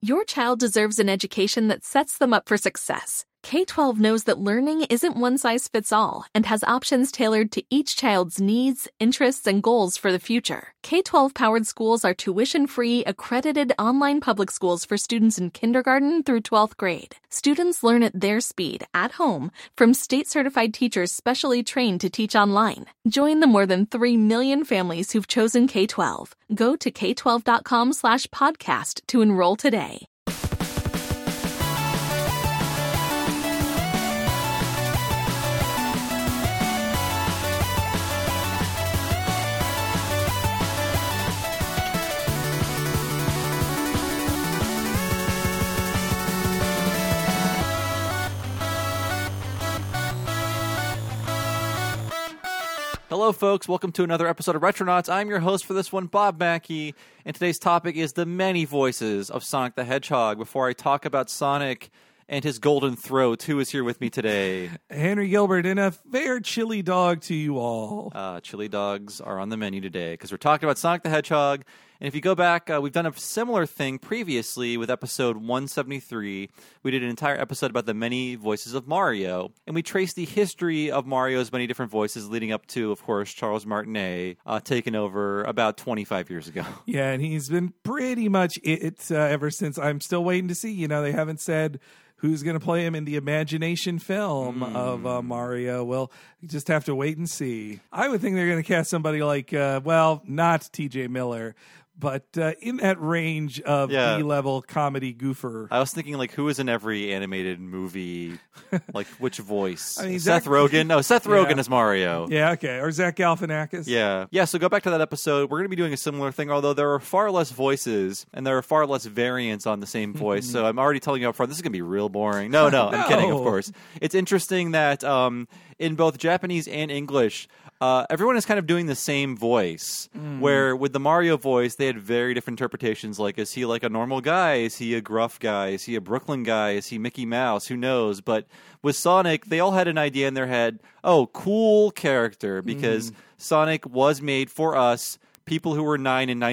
Your child deserves an education that sets them up for success. K-12 knows that learning isn't one size fits all and has options tailored to each child's needs, interests, and goals for the future. K-12 powered schools are tuition-free, accredited online public schools for students in kindergarten through 12th grade. Students learn at their speed, at home, from state-certified teachers specially trained to teach online. Join the more than 3 million families who've chosen K-12. Go to k12.com/podcast to enroll today. Hello, folks. Welcome to another episode of Retronauts. I'm your host for this one, Bob Mackey, and today's topic is the many voices of Sonic the Hedgehog. Before I talk about Sonic and his golden throat, who is here with me today? Henry Gilbert, and a fair chili dog to you all. Chili dogs are on the menu today because we're talking about Sonic the Hedgehog. And if you go back, we've done a similar thing previously with episode 173. We did an entire episode about the many voices of Mario, and we traced the history of Mario's many different voices leading up to, of course, Charles Martinet taking over about 25 years ago. Yeah, and he's been pretty much it ever since. I'm still waiting to see. You know, they haven't said who's going to play him in the Imagination film of Mario. Well, you just have to wait and see. I would think they're going to cast somebody like, not T.J. Miller, but in that range of B-level comedy goofer. I was thinking, like, who is in every animated movie? Like, which voice? I mean, Seth Rogen? No, Seth Rogen is Mario. Yeah, okay. Or Zach Galifianakis. Yeah, so go back to that episode. We're going to be doing a similar thing, although there are far less voices, and there are far less variants on the same voice. So I'm already telling you up front, this is going to be real boring. No, I'm kidding, of course. It's interesting that in both Japanese and English, everyone is kind of doing the same voice, where with the Mario voice, they had very different interpretations. Like, is he like a normal guy? Is he a gruff guy? Is he a Brooklyn guy? Is he Mickey Mouse? Who knows? But with Sonic, they all had an idea in their head. Oh, cool character, because Sonic was made for us, people who were 9 in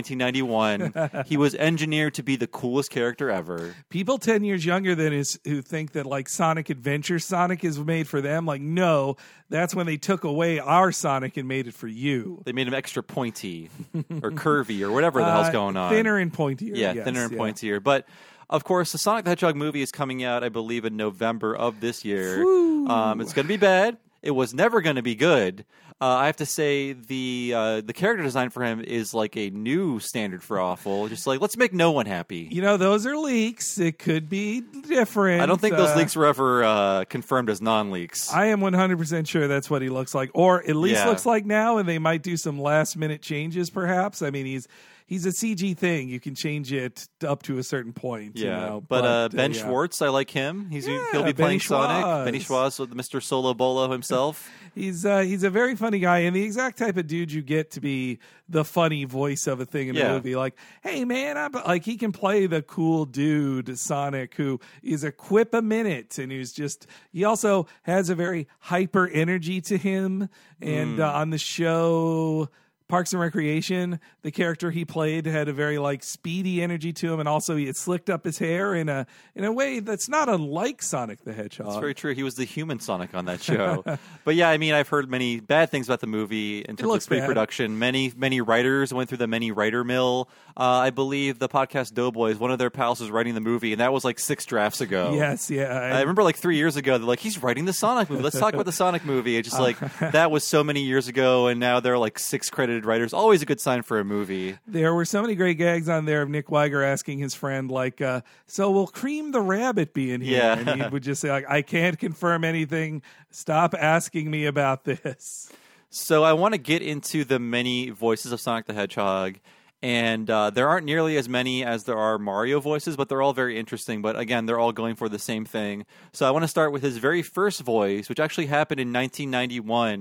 1991. He was engineered to be the coolest character ever. People 10 years younger than us who think that, like, Sonic Adventure Sonic is made for them. Like, no, that's when they took away our Sonic and made it for you. They made him extra pointy or curvy or whatever the hell's going on. Thinner and pointier. Yeah, thinner and pointier. But of course, the Sonic the Hedgehog movie is coming out, I believe, in November of this year. It's going to be bad. It was never going to be good. I have to say the character design for him is like a new standard for awful. Just like, let's make no one happy. You know, those are leaks. It could be different. I don't think those leaks were ever confirmed as non-leaks. I am 100% sure that's what he looks like, or at least looks like now, and they might do some last-minute changes, perhaps. I mean, he's a CG thing. You can change it up to a certain point. Yeah, you know? but Ben Schwartz, I like him. He'll be playing Sonic. Benny Schwartz, with Mr. Solo Bolo himself. He's a very funny guy, and the exact type of dude you get to be the funny voice of a thing in a movie. Like, hey man, he can play the cool dude Sonic who is a quip a minute, and he also has a very hyper energy to him. And on the show Parks and Recreation, the character he played had a very like speedy energy to him, and also he had slicked up his hair in a way that's not unlike Sonic the Hedgehog. That's very true. He was the human Sonic on that show. But yeah, I mean, I've heard many bad things about the movie in terms of pre-production. Many writers went through the many writer mill. I believe the podcast Doughboys, one of their pals was writing the movie, and that was like 6 drafts ago. Yes, yeah. I remember like 3 years ago, they're like, he's writing the Sonic movie. Let's talk about the Sonic movie. It's just like, that was so many years ago, and now there are like 6 credited writers. Always a good sign for a movie. There were so many great gags on there of Nick Weiger asking his friend, like, so will Cream the Rabbit be in here? Yeah. And he would just say, like, I can't confirm anything. Stop asking me about this. So I want to get into the many voices of Sonic the Hedgehog. And there aren't nearly as many as there are Mario voices, but they're all very interesting. But again, they're all going for the same thing. So I want to start with his very first voice, which actually happened in 1991.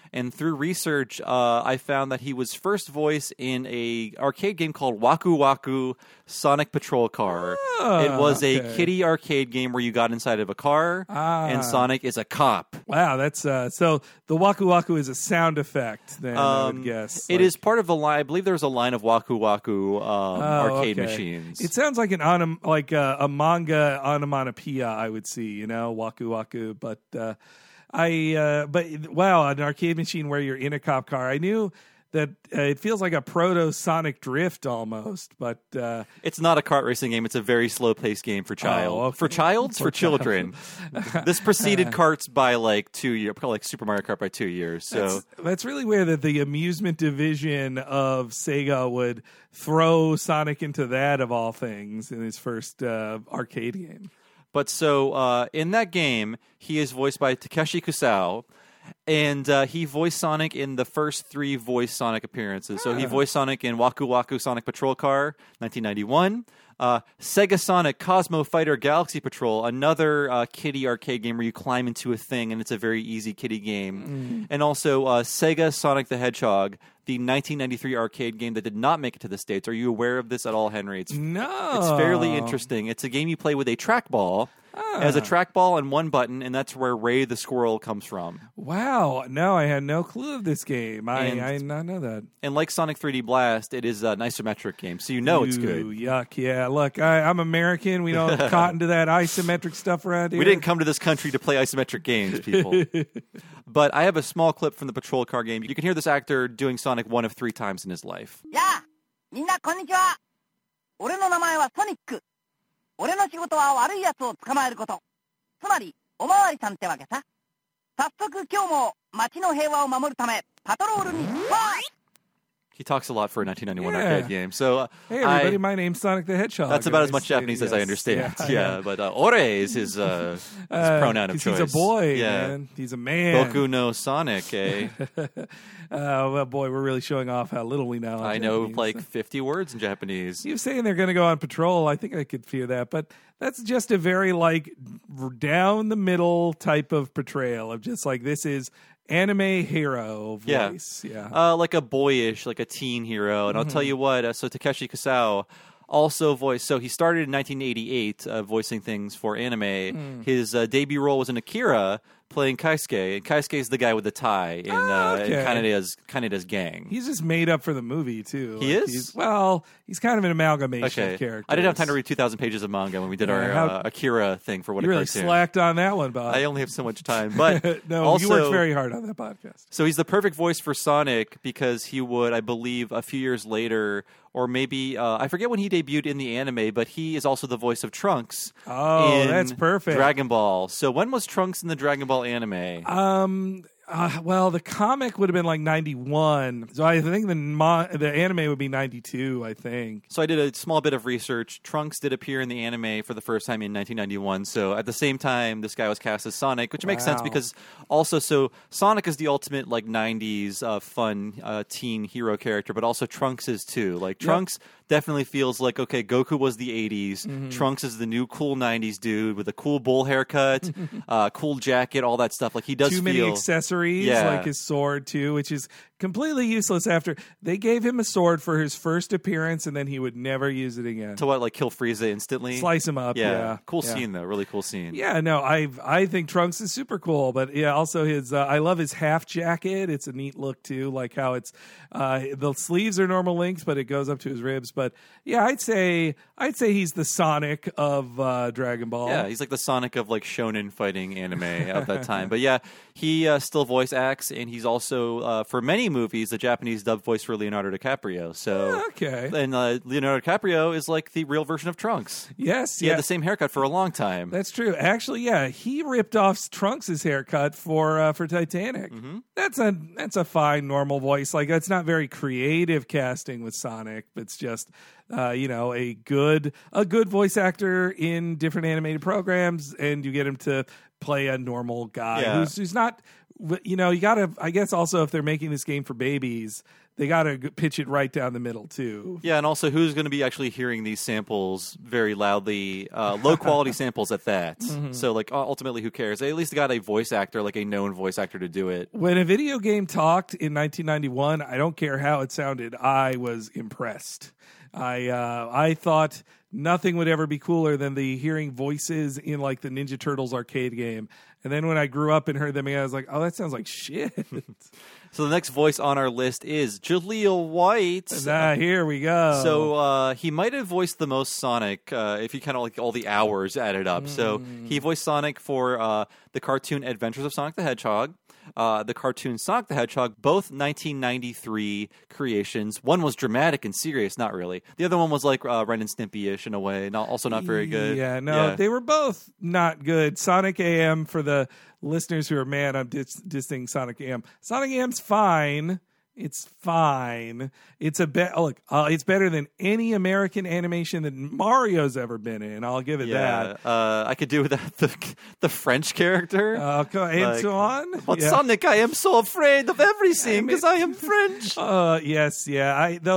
And through research, I found that he was first voiced in a arcade game called Waku Waku Sonic Patrol Car. It was a kiddie arcade game where you got inside of a car, and Sonic is a cop. Wow, that's so the Waku Waku is a sound effect, then I would guess. It is part of a line. I believe there's a line of Waku Waku arcade machines. It sounds like a manga onomatopoeia, I would see, Waku Waku, but wow, an arcade machine where you're in a cop car. I knew that it feels like a proto Sonic Drift almost, but it's not a kart racing game. It's a very slow paced game for for children. This preceded karts by like 2 years, probably like Super Mario Kart by 2 years. So that's really weird that the amusement division of Sega would throw Sonic into that of all things in his first arcade game. But so in that game, he is voiced by Takeshi Kusao, and he voiced Sonic in the first 3 voiced Sonic appearances. So he voiced Sonic in Waku Waku Sonic Patrol Car, 1991. Sega Sonic Cosmo Fighter Galaxy Patrol, another kiddie arcade game where you climb into a thing, and it's a very easy kiddie game. And also Sega Sonic the Hedgehog, the 1993 arcade game that did not make it to the States. Are you aware of this at all, Henry? No. It's fairly interesting. It's a game you play with a trackball. It has a trackball and one button, and that's where Ray the Squirrel comes from. Wow. No, I had no clue of this game. I did not know that. And like Sonic 3D Blast, it is an isometric game, so it's good. Yuck, yeah. Look, I'm American. We don't cotton to that isometric stuff around here. We didn't come to this country to play isometric games, people. But I have a small clip from the Patrol Car game. You can hear this actor doing Sonic 1 of 3 times in his life. Yeah, みんなこんにちは。俺の名前はソニック。俺の仕事は悪い奴を捕まえること。つまり、おまわりさんってわけさ。早速今日も街の平和を守るため、パトロールに、 He talks a lot for a 1991 arcade game. So, hey, everybody, my name's Sonic the Hedgehog. That's about as much Japanese as I understand. Yeah, but ore is his pronoun of choice. He's a boy, man. He's a man. Boku no Sonic, eh? Well, boy, we're really showing off how little we know. I know like 50 words in Japanese. You're saying they're going to go on patrol. I think I could fear that. But that's just a very, down the middle type of portrayal of just this is anime hero voice. Yeah. Like a boyish, like a teen hero. And I'll tell you what, so Takeshi Kusao also voiced, so he started in 1988 voicing things for anime. His debut role was in Akira, playing Kaisuke. And Kaisuke is the guy with the tie in Kaneda's gang. He's just made up for the movie, too. He is? He's kind of an amalgamation of characters. I didn't have time to read 2,000 pages of manga when we did our Akira thing for What a Cartoon. You really slacked on that one, Bob. I only have so much time. But no, also, you worked very hard on that podcast. So he's the perfect voice for Sonic because he would, I believe, a few years later, or maybe, I forget when he debuted in the anime, but he is also the voice of Trunks. Oh, that's perfect. Dragon Ball. So when was Trunks in the Dragon Ball anime? Well, the comic would have been like 91. So I think the anime would be 92, I think. So I did a small bit of research. Trunks did appear in the anime for the first time in 1991. So at the same time, this guy was cast as Sonic, which makes sense because also, so Sonic is the ultimate 90s fun teen hero character, but also Trunks is too. Trunks definitely feels like, okay, Goku was the 80s. Trunks is the new cool 90s dude with a cool bull haircut, cool jacket, all that stuff. He does too many accessories, like his sword too, which is completely useless after they gave him a sword for his first appearance and then he would never use it again. To what, kill Frieza instantly? Slice him up, yeah. Cool scene though, really cool scene. Yeah, no, I think Trunks is super cool, but yeah, also his, I love his half jacket. It's a neat look too, like how it's, the sleeves are normal length, but it goes up to his ribs. But yeah, I'd say he's the Sonic of Dragon Ball. Yeah, he's like the Sonic of shonen fighting anime of that time. But yeah, he still voice acts, and he's also, for many movies, the Japanese dub voice for Leonardo DiCaprio. So, and Leonardo DiCaprio is the real version of Trunks. Yes, he had the same haircut for a long time. That's true. Actually, yeah, he ripped off Trunks' haircut for Titanic. That's a fine normal voice. That's not very creative casting with Sonic. It's just a good voice actor in different animated programs, and you get him to play a normal guy who's not. You gotta. I guess also if they're making this game for babies, they got to pitch it right down the middle too. Yeah, and also who's going to be actually hearing these samples very loudly, low quality samples at that. So like ultimately who cares? They at least got a voice actor, like a known voice actor to do it. When a video game talked in 1991, I don't care how it sounded, I was impressed. I thought nothing would ever be cooler than the hearing voices in like the Ninja Turtles arcade game. And then when I grew up and heard them again, I was like, oh, that sounds like shit. So the next voice on our list is Jaleel White. Here we go. So he might have voiced the most Sonic if you kind of like all the hours added up. So he voiced Sonic for the cartoon Adventures of Sonic the Hedgehog, the cartoon Sonic the Hedgehog, both 1993 creations. One was dramatic and serious, not really. The other one was like Ren and Stimpy-ish in a way, also not very good. Yeah, they were both not good. Sonic AM, for the listeners who are mad, I'm dissing Sonic AM. Sonic AM's fine. It's fine. It's it's better than any American animation that Mario's ever been in. I'll give it that. I could do with the French character. Antoine? But Sonic, I am so afraid of everything because I am French. Yes, yeah.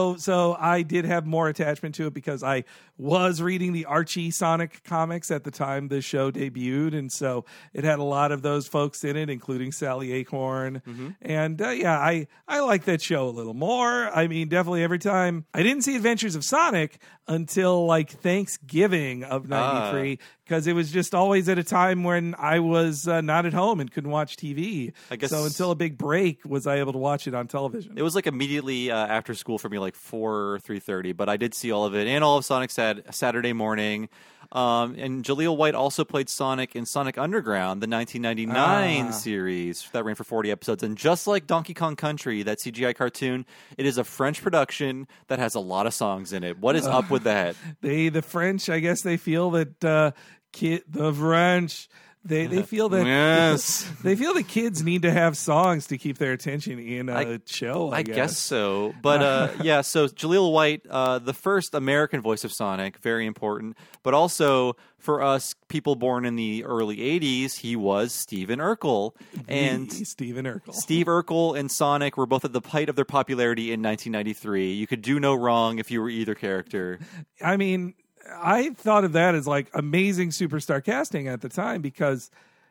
I did have more attachment to it because I was reading the Archie Sonic comics at the time the show debuted, and so it had a lot of those folks in it, including Sally Acorn. And I like that show a little more. I mean, definitely every time. I didn't see Adventures of Sonic until like Thanksgiving of 93 because it was just always at a time when I was not at home and couldn't watch TV. I guess so. Until a big break was I able to watch it on television. It was like immediately after school for me, like 4 or 3:30. But I did see all of it and all of Sonic Saturday morning. And Jaleel White also played Sonic in Sonic Underground, the 1999 series that ran for 40 episodes. And just like Donkey Kong Country, that CGI cartoon, it is a French production that has a lot of songs in it. What is up with that? The French, I guess they feel that the French... They feel that they feel the kids need to have songs to keep their attention in a show. I guess so, but So Jaleel White, the first American voice of Sonic, very important. But also for us people born in the early '80s, he was Steven Urkel, and Steve Urkel and Sonic were both at the height of their popularity in 1993. You could do no wrong if you were either character. I mean, I thought of that as like amazing superstar casting at the time because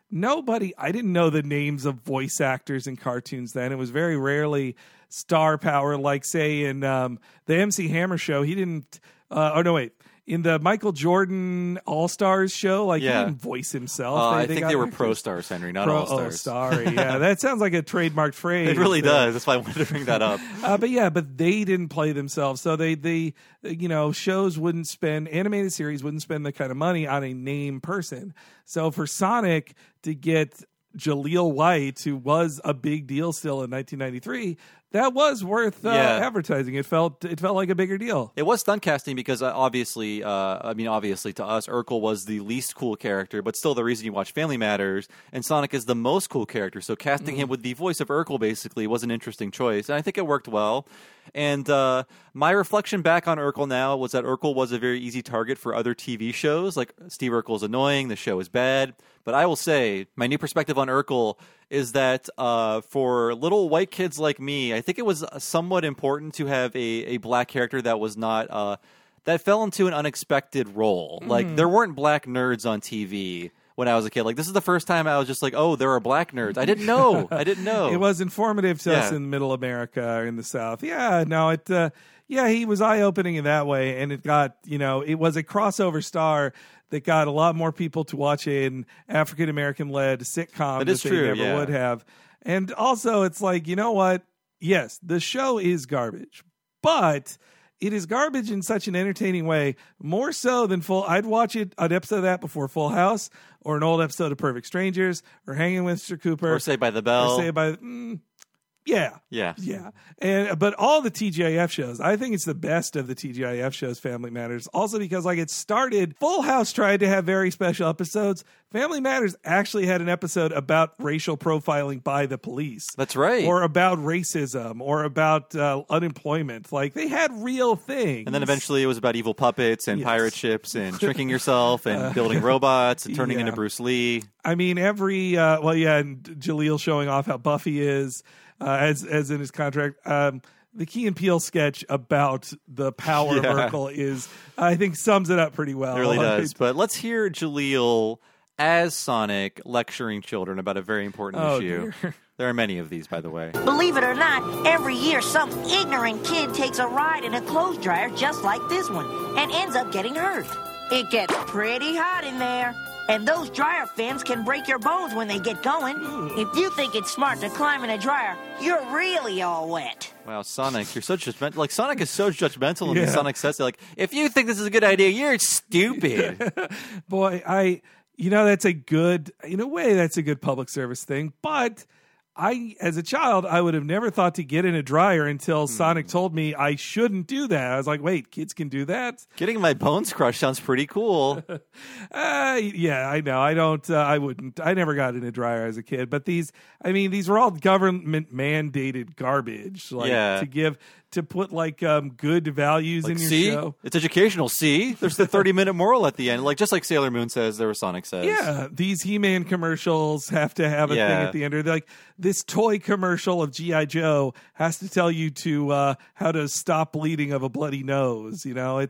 I didn't know the names of voice actors in cartoons then. It was very rarely star power, like say in the MC Hammer show. He didn't, in the Michael Jordan All-Stars show, he didn't voice himself. I think they were Pro Stars, Henry, not All-Stars. Oh, sorry. Yeah, that sounds like a trademarked phrase. It really does. That's why I wanted to bring that up. But they didn't play themselves. So they shows wouldn't spend, animated series wouldn't spend the kind of money on a name person. So for Sonic to get Jaleel White, who was a big deal still in 1993, that was worth advertising. It felt like a bigger deal. It was stunt casting because obviously to us, Urkel was the least cool character, but still the reason you watch Family Matters, and Sonic is the most cool character. So casting him with the voice of Urkel basically was an interesting choice, and I think it worked well. And my reflection back on Urkel now was that Urkel was a very easy target for other TV shows. Like Steve Urkel's annoying, the show is bad. But I will say, my new perspective on Urkel is that for little white kids like me, I think it was somewhat important to have a black character that was not that fell into an unexpected role. Like there weren't black nerds on TV when I was a kid. Like this is the first time I was just like, oh, there are black nerds. I didn't know. It was informative to us in Middle America or in the South. Yeah, no, he was eye-opening in that way, and it got, it was a crossover star that got a lot more people to watch an African-American-led sitcom that they never would have. And also, it's like, you know what? Yes, the show is garbage, but it is garbage in such an entertaining way, more so than I'd watch an episode of that before Full House, or an old episode of Perfect Strangers, or Hanging with Mr. Cooper. Or Saved by the Bell. Yeah. Yeah. But all the TGIF shows, I think it's the best of the TGIF shows, Family Matters. Also because it started, Full House tried to have very special episodes. Family Matters actually had an episode about racial profiling by the police. That's right. Or about racism, or about unemployment. Like, they had real things. And then eventually it was about evil puppets and pirate ships and shrinking yourself and building robots and turning into Bruce Lee. I mean, and Jaleel showing off how Buffy is. As in his contract. the Key and Peele sketch about the power of Urkel is, I think, sums it up pretty well. It really does. But let's hear Jaleel as Sonic lecturing children about a very important issue. Dear. There are many of these, by the way. Believe it or not, every year some ignorant kid takes a ride in a clothes dryer just like this one and ends up getting hurt. It gets pretty hot in there, and those dryer fins can break your bones when they get going. If you think it's smart to climb in a dryer, you're really all wet. Wow, Sonic, you're so judgmental. Like, Sonic is so judgmental, and Sonic says it. Like, if you think this is a good idea, you're stupid. Boy, that's a good, in a way, that's a good public service thing, but as a child, I would have never thought to get in a dryer until Sonic told me I shouldn't do that. I was like, wait, kids can do that? Getting my bones crushed sounds pretty cool. Yeah, I know. I don't, I wouldn't. I never got in a dryer as a kid. But these were all government mandated garbage. To put good values in your show. It's educational. See, there's the 30-minute moral at the end, just like Sailor Moon says, there was Sonic says. Yeah, these He-Man commercials have to have a thing at the end. Or this toy commercial of G.I. Joe has to tell you to how to stop bleeding of a bloody nose.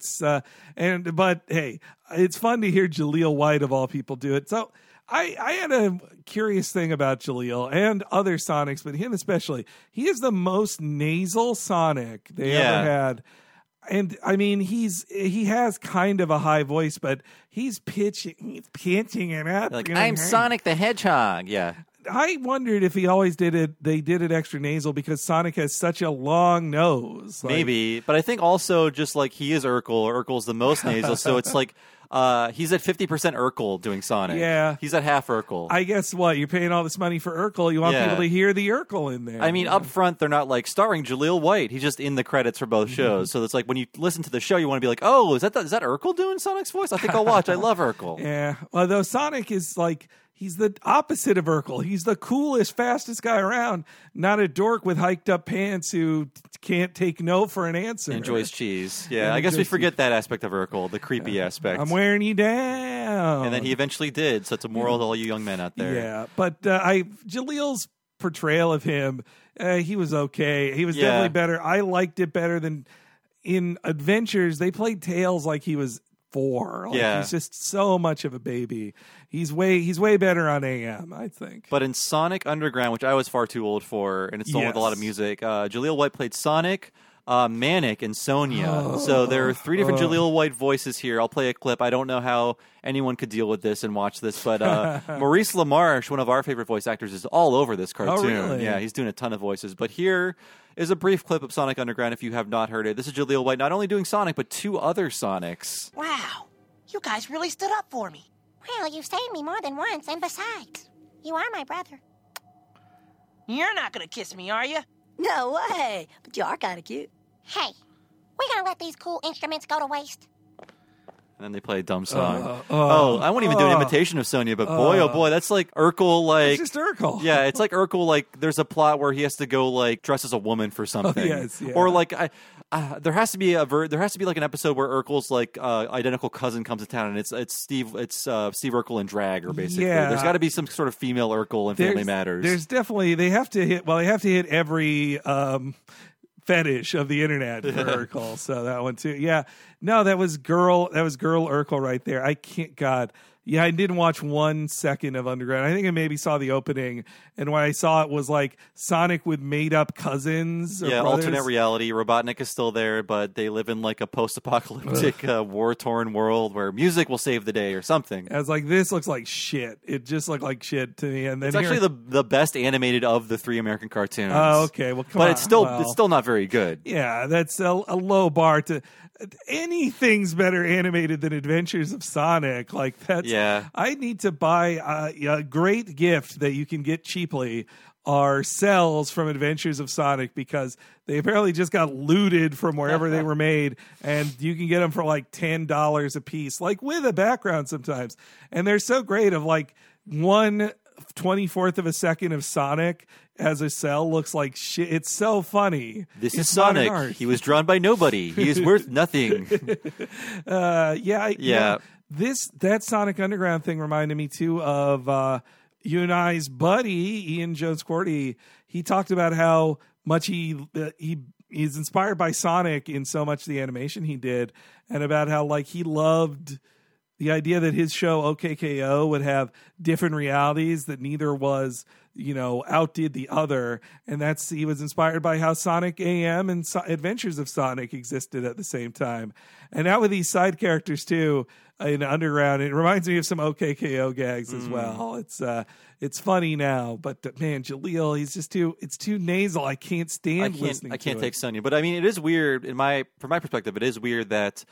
But hey, it's fun to hear Jaleel White of all people do it. So. I had a curious thing about Jaleel and other Sonics, but him especially. He is the most nasal Sonic they ever had. And I mean, he has kind of a high voice, but he's pitching it up. Like, I'm Sonic the Hedgehog. Yeah. I wondered if he always did it. They did it extra nasal because Sonic has such a long nose. Maybe, but I think also just like he is Urkel. Urkel's the most nasal, so it's like he's at 50% Urkel doing Sonic. Yeah, he's at half Urkel. I guess what you're paying all this money for Urkel. You want people to hear the Urkel in there. I mean, up front they're not like starring Jaleel White. He's just in the credits for both shows. So it's like when you listen to the show, you want to be like, oh, is that Urkel doing Sonic's voice? I think I'll watch. I love Urkel. Yeah, although Sonic is like. He's the opposite of Urkel. He's the coolest, fastest guy around. Not a dork with hiked up pants who can't take no for an answer. Enjoys cheese. Yeah, I guess we forget that aspect of Urkel, the creepy aspect. I'm wearing you down. And then he eventually did. So it's a moral to all you young men out there. Yeah, but Jaleel's portrayal of him, he was okay. He was definitely better. I liked it better than in Adventures. They played Tails like he was 4. He's just so much of a baby. He's way better on AM, I think. But in Sonic Underground, which I was far too old for, and it's the one with a lot of music, Jaleel White played Sonic, Manic, and Sonia. So there are 3 different Jaleel White voices here. I'll play a clip. I don't know how anyone could deal with this and watch this, but Maurice LaMarche, one of our favorite voice actors, is all over this cartoon. Oh, really? Yeah, he's doing a ton of voices. But here is a brief clip of Sonic Underground if you have not heard it. This is Jaleel White not only doing Sonic, but 2 other Sonics. Wow, you guys really stood up for me. Well, you saved me more than once, and besides, you are my brother. You're not gonna kiss me, are you? No way, but you are kind of cute. Hey, we gonna let these cool instruments go to waste? And then they play a dumb song. I won't even do an imitation of Sonia, but boy, oh boy, that's like Urkel. Like, it's just Urkel. Yeah, it's like Urkel. Like, there's a plot where he has to go like dress as a woman for something, or like there has to be like an episode where Urkel's like identical cousin comes to town, and it's Steve Urkel in drag, or basically there's got to be some sort of female Urkel in Family Matters. There's definitely they have to hit every fetish of the internet for Urkel. So that one too. Yeah. No, that was girl Urkel right there. I can't, God. Yeah, I didn't watch 1 second of Underground. I think I maybe saw the opening, and what I saw it was like Sonic with made-up cousins. Yeah, alternate reality. Robotnik is still there, but they live in like a post-apocalyptic, war-torn world where music will save the day or something. I was like, this looks like shit. It just looked like shit to me. And then it's actually the best animated of the 3 American cartoons. Oh, okay. Well, come on. But it's still not very good. Yeah, that's a low bar to. Anything's better animated than Adventures of Sonic. Like that's. Yeah. I need to buy a great gift that you can get cheaply are cells from Adventures of Sonic, because they apparently just got looted from wherever they were made, and you can get them for like $10 a piece, like with a background sometimes. And they're so great of like 1/24 of a second of Sonic as a cell looks like shit. It's so funny. This is Sonic. He was drawn by nobody. He is worth nothing. That Sonic Underground thing reminded me too of you and I's buddy Ian Jones Cordy. He talked about how much he he's inspired by Sonic in so much the animation he did, and about how like he loved the idea that his show OKKO would have different realities, that neither was, outdid the other. And he was inspired by how Sonic AM and Adventures of Sonic existed at the same time. And now with these side characters too in Underground, it reminds me of some OKKO gags as well. It's funny now, but man, Jaleel, it's too nasal. I can't stand listening to it. I can't take Sonya, but I mean, it is weird from my perspective. It is weird that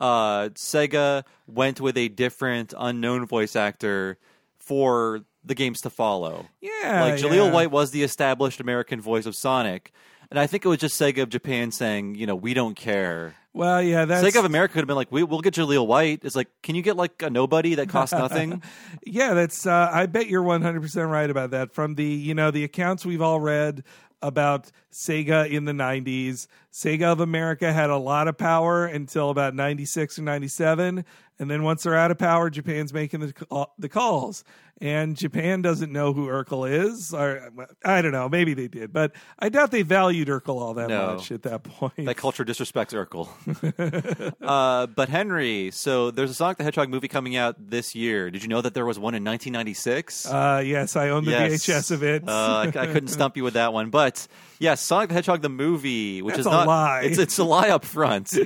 Sega went with a different unknown voice actor for the games to follow. Yeah, like Jaleel White was the established American voice of Sonic, and I think it was just Sega of Japan saying, we don't care. Well, yeah, Sega of America could have been like, we'll get Jaleel White. It's like, can you get like a nobody that costs nothing? Yeah, that's. I bet you're 100% right about that. From the the accounts we've all read about Sega in the 90s. Sega of America had a lot of power until about 96 or 97. And then once they're out of power, Japan's making the calls. And Japan doesn't know who Urkel is. Or, I don't know. Maybe they did. But I doubt they valued Urkel all that much at that point. That culture disrespects Urkel. But Henry, so there's a Sonic the Hedgehog movie coming out this year. Did you know that there was one in 1996? Yes, I own the VHS of it. I couldn't stump you with that one. But yes, Sonic the Hedgehog, the movie, which That's is not a lie. It's a lie up front. So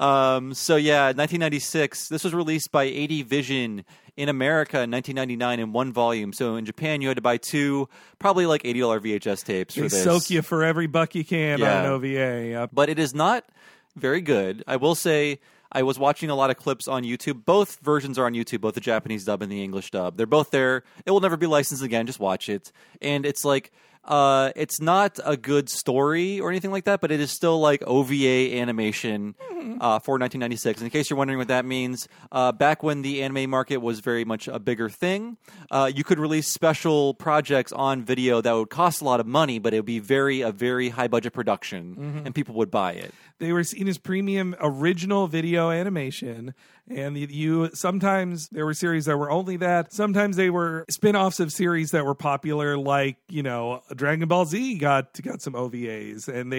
yeah, 1996. This was released by AD Vision in America in 1999 in one volume. So in Japan, you had to buy two, probably like $80 VHS tapes for this. They soak you for every buck you can on an OVA. Yep. But it is not very good. I will say I was watching a lot of clips on YouTube. Both versions are on YouTube, both the Japanese dub and the English dub. They're both there. It will never be licensed again. Just watch it. And it's like, it's not a good story or anything like that, but it is still like OVA animation for 1996. In case you're wondering what that means, back when the anime market was very much a bigger thing, you could release special projects on video that would cost a lot of money, but it would be a very high budget production, and people would buy it. They were seen as premium original video animation, and sometimes there were series that were only that. Sometimes they were spin-offs of series that were popular, like Dragon Ball Z got some OVAs, and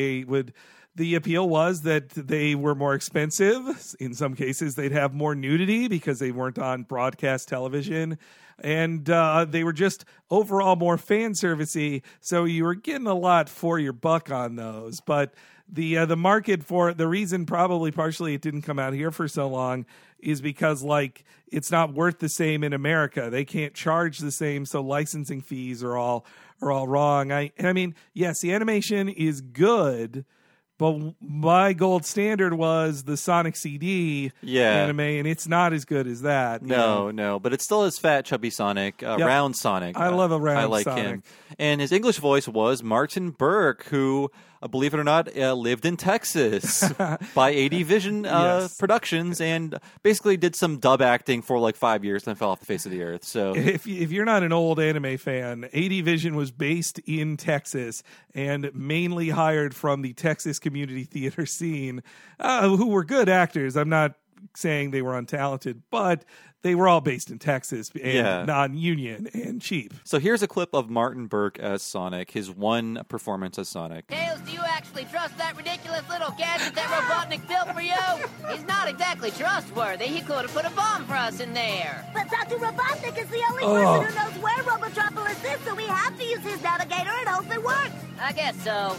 the appeal was that they were more expensive. In some cases, they'd have more nudity because they weren't on broadcast television. And they were just overall more fan servicey, so you were getting a lot for your buck on those. But the market for the reason, probably partially it didn't come out here for so long, is because it's not worth the same in America. They can't charge the same, so licensing fees are all wrong. I mean, yes, the animation is good. But my gold standard was the Sonic CD anime, and it's not as good as that. No, but it still is fat, chubby Sonic, round Sonic. I love a round Sonic. I like him. And his English voice was Martin Burke, who, believe it or not, lived in Texas by AD Vision Productions, and basically did some dub acting for like 5 years, then fell off the face of the earth. So if you're not an old anime fan, AD Vision was based in Texas and mainly hired from the Texas community theater scene, who were good actors. I'm not saying they were untalented, but they were all based in Texas and non-union and cheap. So here's a clip of Martin Burke as Sonic, his one performance as Sonic. Tails, do you actually trust that ridiculous little gadget that Robotnik built for you? He's not exactly trustworthy. He could have put a bomb for us in there. But Dr. Robotnik is the only person who knows where Robotropolis is, so we have to use his navigator and hope it works. I guess so.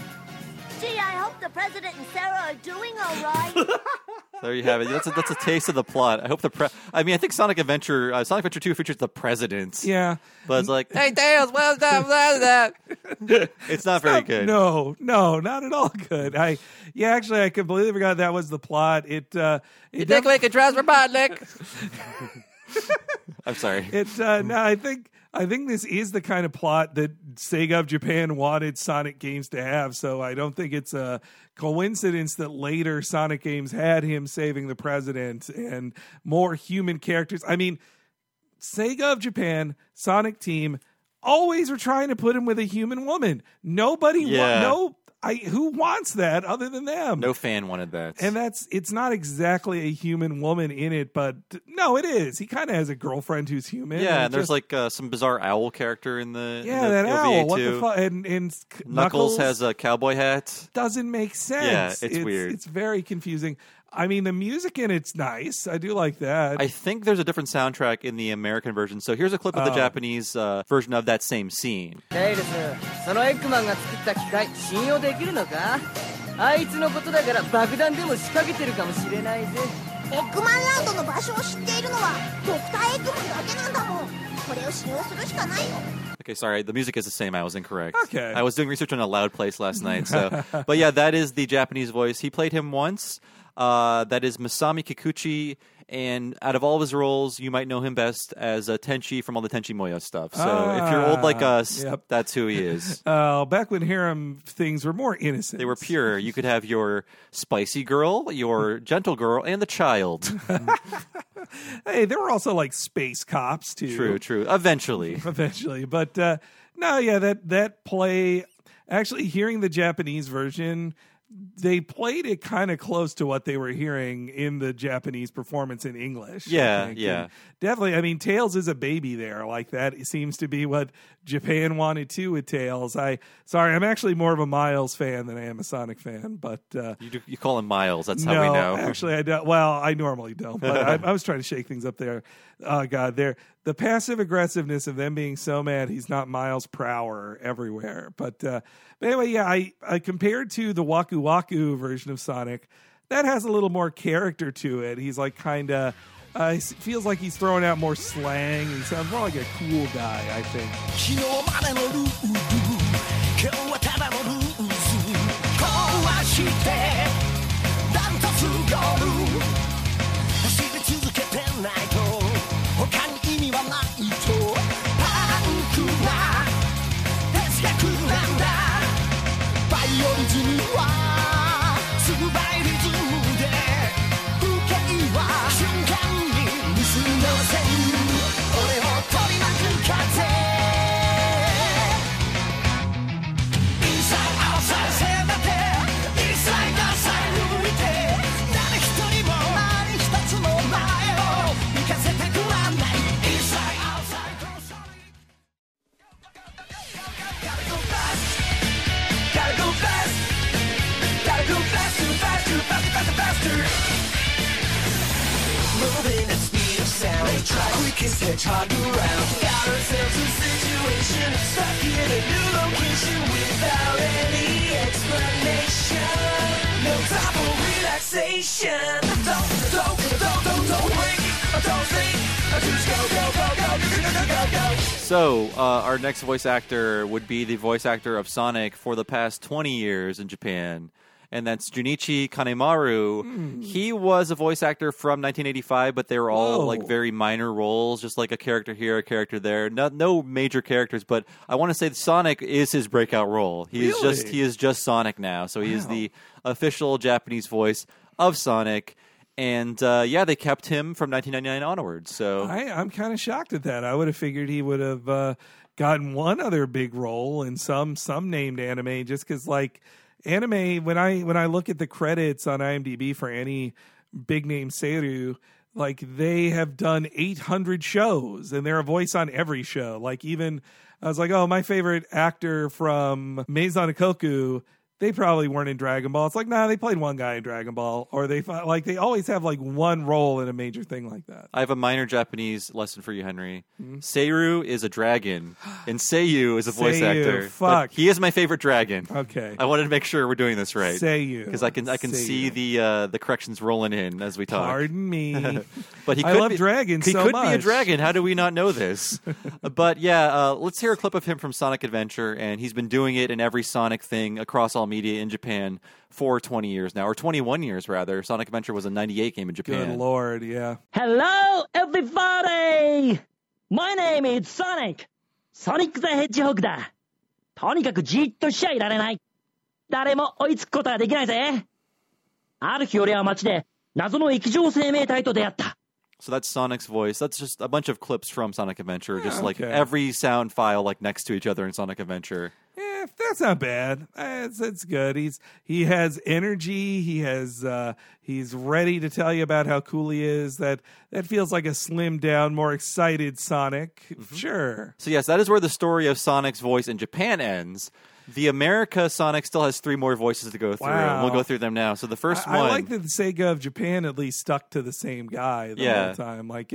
Gee, I hope the President and Sarah are doing all right. There you have it. That's a taste of the plot. I hope I think Sonic Adventure 2 features the president. Yeah. But it's like, hey, Tails, what's that? It's not very good. No, not at all good. Actually, I completely forgot that was the plot. You think we can trust Robotnik? I'm sorry. I think this is the kind of plot that Sega of Japan wanted Sonic games to have, so I don't think it's a coincidence that later Sonic games had him saving the president and more human characters. I mean, Sega of Japan, Sonic Team, always were trying to put him with a human woman. who wants that other than them? No fan wanted that. And it's not exactly a human woman in it, but no, it is. He kind of has a girlfriend who's human. Yeah, and there's like some bizarre owl character in the that OVA owl. What too. the fuck? And Knuckles has a cowboy hat. Doesn't make sense. Yeah, it's weird. It's very confusing. I mean, the music in it's nice. I do like that. I think there's a different soundtrack in the American version. So here's a clip of the Japanese version of that same scene. テイルス、そのエッグマンが作った機械信用できるのか？あいつのことだから爆弾でも仕掛けてるかもしれないぜ。 エッグマンランドの場所を知っているのはドクターエッグマンだけなんだもん。これを信用するしかないよ。 Okay, sorry. The music is the same. I was incorrect. Okay. I was doing research on a loud place last night. So, but yeah, that is the Japanese voice. He played him once. That is Masami Kikuchi. And out of all of his roles, you might know him best as Tenchi from all the Tenchi Muyo stuff. So if you're old like us, that's who he is. Back when harem things were more innocent. They were pure. You could have your spicy girl, your gentle girl, and the child. Hey, there were also like space cops too. True. Eventually. But no, yeah, that play, actually hearing the Japanese version, they played it kind of close to what they were hearing in the Japanese performance in English. Yeah. And definitely. I mean, Tails is a baby there. Like that seems to be what Japan wanted too with Tails. I'm actually more of a Miles fan than I am a Sonic fan, but you call him Miles. That's how we know. Actually, I don't. Well, I normally don't, but I was trying to shake things up there. Oh God, the passive aggressiveness of them being so mad he's not Miles Prower everywhere. But anyway, yeah, I compared to the Waku Waku version of Sonic, that has a little more character to it. He's like kind of feels like he's throwing out more slang. He sounds more like a cool guy, I think. So, our next voice actor would be the voice actor of Sonic for the past 20 years in Japan. And that's Junichi Kanemaru. He was a voice actor from 1985, but they were all like very minor roles, just like a character here, a character there. No major characters, but I want to say Sonic is his breakout role. He is just Sonic now. So he is the official Japanese voice of Sonic. And they kept him from 1999 onwards. So I'm kind of shocked at that. I would have figured he would have gotten one other big role in some named anime, just because like anime. When I look at the credits on IMDb for any big name seiyuu, like they have done 800 shows, and they're a voice on every show. Like even I was like, oh, my favorite actor from Maison Ikkoku. They probably weren't in Dragon Ball. It's like, nah, they played one guy in Dragon Ball, or they always have like one role in a major thing like that. I have a minor Japanese lesson for you, Henry. Seiru is a dragon, and Seiyu is a voice actor. Fuck, he is my favorite dragon. Okay, I wanted to make sure we're doing this right. Seiyu, because I can see the corrections rolling in as we talk. Pardon me, but I love dragons. He so could much. be a dragon. How do we not know this? But yeah, let's hear a clip of him from Sonic Adventure, and he's been doing it in every Sonic thing across all media in Japan for 20 years now, or 21 years rather. Sonic Adventure was a 98 game in Japan. Good Lord, yeah. Hello, everybody! My name is Sonic. Sonic the Hedgehog だ。とにかくじっとしちゃいられない。誰も追いつくことができないぜ。ある日俺は街で謎の液状生命体と出会った。 So that's Sonic's voice. That's just a bunch of clips from Sonic Adventure, just like every sound file like next to each other in Sonic Adventure. Yeah, That's not bad. It's good. He has energy. He's ready to tell you about how cool he is. That feels like a slimmed down, more excited Sonic. Mm-hmm. Sure. So yes, that is where the story of Sonic's voice in Japan ends. The America Sonic still has 3 more voices to go through, and we'll go through them now. So the first one... I like that the Sega of Japan at least stuck to the same guy the whole time. Like,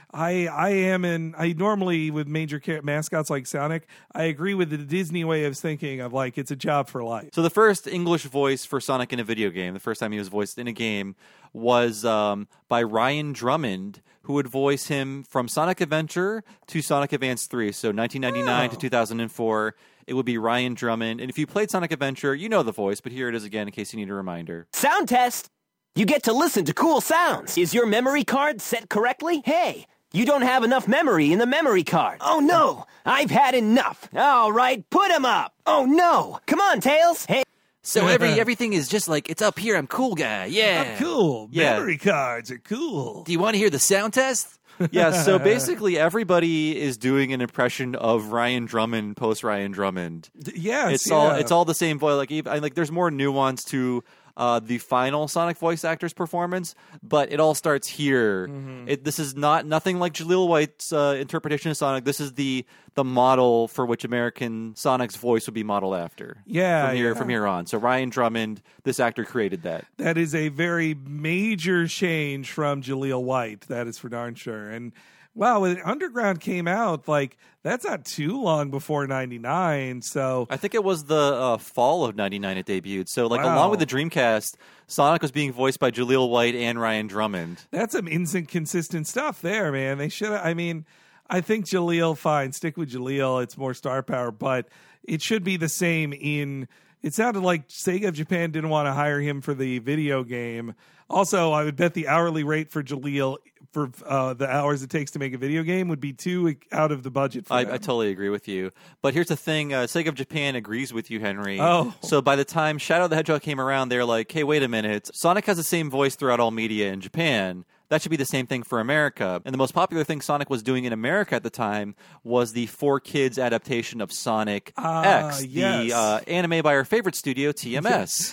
I normally, with major mascots like Sonic, I agree with the Disney way of thinking of, like, it's a job for life. So the first English voice for Sonic in a video game, the first time he was voiced in a game, was by Ryan Drummond, who would voice him from Sonic Adventure to Sonic Advance 3. So 1999 to 2004. It would be Ryan Drummond. And if you played Sonic Adventure, you know the voice, but here it is again in case you need a reminder. Sound test! You get to listen to cool sounds. Is your memory card set correctly? Hey, you don't have enough memory in the memory card. Oh no, I've had enough. All right, put 'em up. Oh no, come on, Tails. Hey. So everything is just like, it's up here, I'm cool guy, yeah. I'm cool. Yeah. Memory cards are cool. Do you want to hear the sound test? Yeah, so basically everybody is doing an impression of Ryan Drummond post Ryan Drummond. Yes, it's all the same voice. Like there's more nuance to the final Sonic voice actor's performance, but it all starts here. Mm-hmm. This is nothing like Jaleel White's interpretation of Sonic. This is the model for which American Sonic's voice would be modeled after. From here on. So Ryan Drummond, this actor, created that. That is a very major change from Jaleel White. That is for darn sure. And wow, when Underground came out, like, that's not too long before 99, so... I think it was the fall of 99 it debuted. So, along with the Dreamcast, Sonic was being voiced by Jaleel White and Ryan Drummond. That's some inconsistent stuff there, man. They should have... I mean, I think Jaleel, fine. Stick with Jaleel. It's more star power, but it should be the same in... It sounded like Sega of Japan didn't want to hire him for the video game. Also, I would bet the hourly rate for Jaleel for the hours it takes to make a video game would be too out of the budget for them. I totally agree with you. But here's the thing. Sega of Japan agrees with you, Henry. Oh. So by the time Shadow the Hedgehog came around, they're like, hey, wait a minute. Sonic has the same voice throughout all media in Japan. That should be the same thing for America. And the most popular thing Sonic was doing in America at the time was the 4Kids adaptation of Sonic X, the anime by our favorite studio, TMS.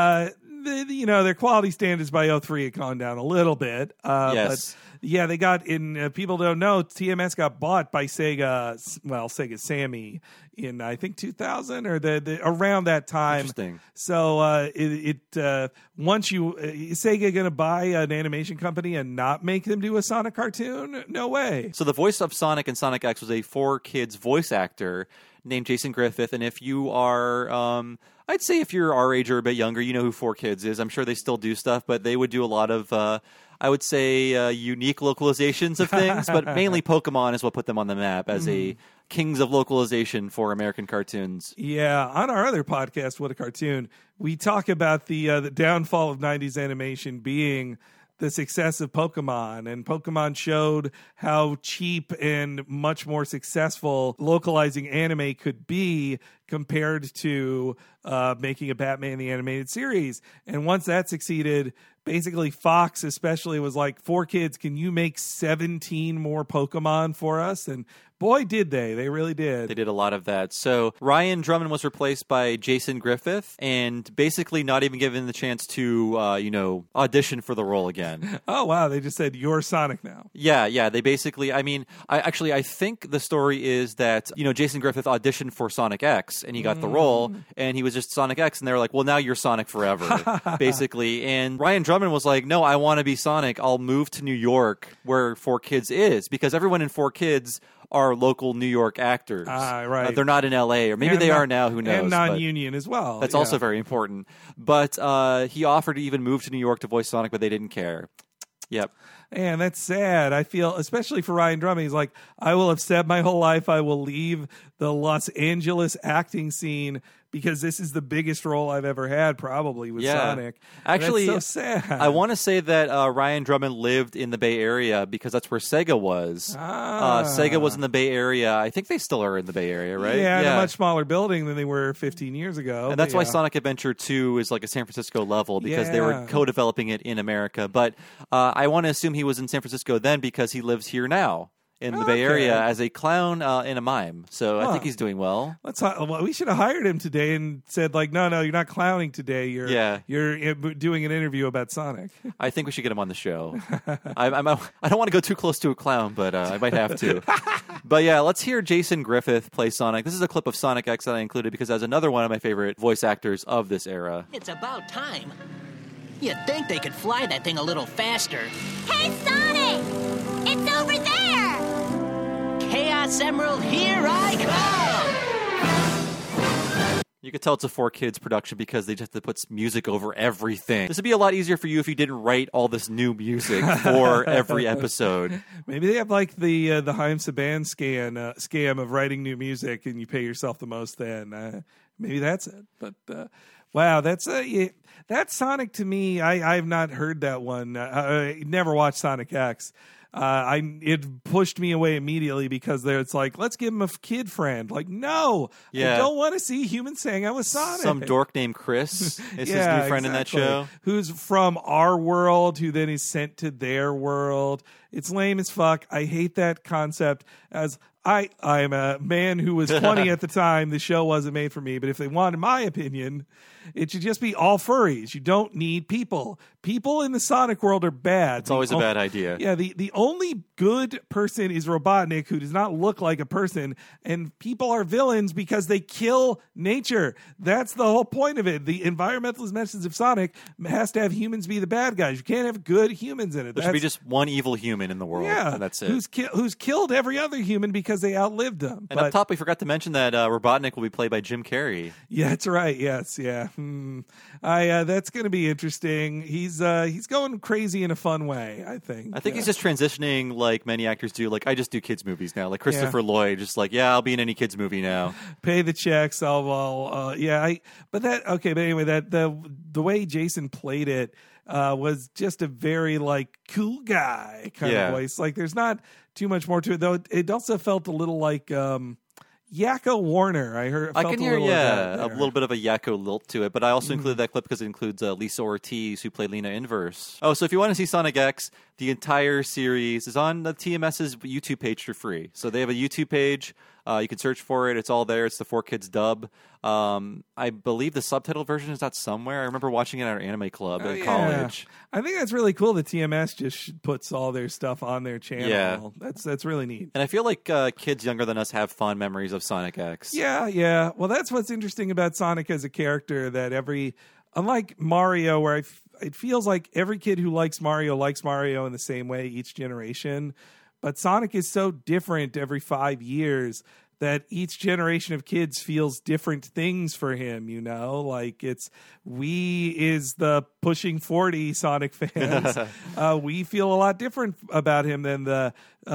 Their quality standards by 03 had gone down a little bit. Yes. But yeah, they got in. People don't know TMS got bought by Sega. Well, Sega Sammy in I think 2000 or the around that time. Interesting. So once Sega going to buy an animation company and not make them do a Sonic cartoon? No way. So the voice of Sonic in Sonic X was a 4Kids voice actor named Jason Griffith, and if you are, I'd say if you're our age or a bit younger, you know who 4Kids is. I'm sure they still do stuff, but they would do a lot of, I would say, unique localizations of things, but mainly Pokemon is what put them on the map as a kings of localization for American cartoons. Yeah, on our other podcast, What a Cartoon, we talk about the downfall of 90s animation being the success of Pokemon, and Pokemon showed how cheap and much more successful localizing anime could be compared to making a Batman the Animated Series. And once that succeeded, basically Fox especially was like, 4Kids, can you make 17 more Pokemon for us? And boy, did they. They really did. They did a lot of that. So Ryan Drummond was replaced by Jason Griffith and basically not even given the chance to, audition for the role again. Oh, wow. They just said, you're Sonic now. Yeah. They basically, I think the story is that, Jason Griffith auditioned for Sonic X and he got the role and he was just Sonic X and they were like, well, now you're Sonic forever, basically. And Ryan Drummond was like, no, I want to be Sonic. I'll move to New York where 4Kids is, because everyone in 4Kids are local New York actors. Right. They're not in L.A., or maybe they are now, who knows. And non-union as well. That's also very important. But he offered to even move to New York to voice Sonic, but they didn't care. Yep. And that's sad. I feel, especially for Ryan Drummond, he's like, I will have said my whole life I will leave the Los Angeles acting scene because this is the biggest role I've ever had, probably, with Sonic. Actually, that's so sad. I want to say that Ryan Drummond lived in the Bay Area because that's where Sega was. Sega was in the Bay Area. I think they still are in the Bay Area, right? Yeah, in a much smaller building than they were 15 years ago. And that's why Sonic Adventure 2 is like a San Francisco level, because they were co-developing it in America. But I want to assume he was in San Francisco then because he lives here now. in the Bay Area as a clown in a mime. So I think he's doing well. We should have hired him today and said, like, no, you're not clowning today. You're doing an interview about Sonic. I think we should get him on the show. I don't want to go too close to a clown, but I might have to. But yeah, let's hear Jason Griffith play Sonic. This is a clip of Sonic X that I included because that's another one of my favorite voice actors of this era. It's about time. You'd think they could fly that thing a little faster. Hey, Sonic! It's over there! Chaos Emerald, here I come! You could tell it's a 4Kids production because they just have to put music over everything. This would be a lot easier for you if you didn't write all this new music for every episode. Maybe they have like the Haim Saban scam of writing new music and you pay yourself the most then. Maybe that's it. But wow, that's Sonic to me. I've not heard that one. I never watched Sonic X. It pushed me away immediately because it's like, let's give him a kid friend. Like, no, I don't want to see humans hang out with Sonic. Some dork named Chris is his new friend in that show. Who's from our world, who then is sent to their world. It's lame as fuck. I hate that concept. As I'm a man who was 20 at the time. The show wasn't made for me. But if they wanted my opinion, it should just be all furries. You don't need people. People in the Sonic world are bad. It's always a bad idea. Yeah, the only good person is Robotnik, who does not look like a person. And people are villains because they kill nature. That's the whole point of it. The environmentalist message of Sonic has to have humans be the bad guys. You can't have good humans in it. There should be just one evil human in the world. Yeah, and that's it. Who's killed every other human because they outlived them. And up top, we forgot to mention that Robotnik will be played by Jim Carrey. Yeah, that's right. Yes, yeah. That's going to be interesting. He's going crazy in a fun way, I think. I think he's just transitioning like many actors do. Like, I just do kids movies now. Like Christopher Lloyd, just like, I'll be in any kids movie now. Pay the checks. But anyway, that the way Jason played it was just a very like cool guy kind of voice. Like, there's not too much more to it, though. It also felt a little like Yakko Warner. I can hear, a little bit of a Yakko lilt to it, but I also included that clip because it includes Lisa Ortiz, who played Lena Inverse. Oh, so if you want to see Sonic X, the entire series is on the TMS's YouTube page for free. So they have a YouTube page. You can search for it. It's all there. It's the 4Kids dub. I believe the subtitle version is out somewhere. I remember watching it at our anime club in college. I think that's really cool that TMS just puts all their stuff on their channel. Yeah. That's really neat. And I feel like kids younger than us have fond memories of Sonic X. Yeah. Well, that's what's interesting about Sonic as a character, that unlike Mario, where it feels like every kid who likes Mario in the same way each generation. But Sonic is so different every 5 years that each generation of kids feels different things for him, you know? Like, we is the pushing 40 Sonic fans. We feel a lot different about him than the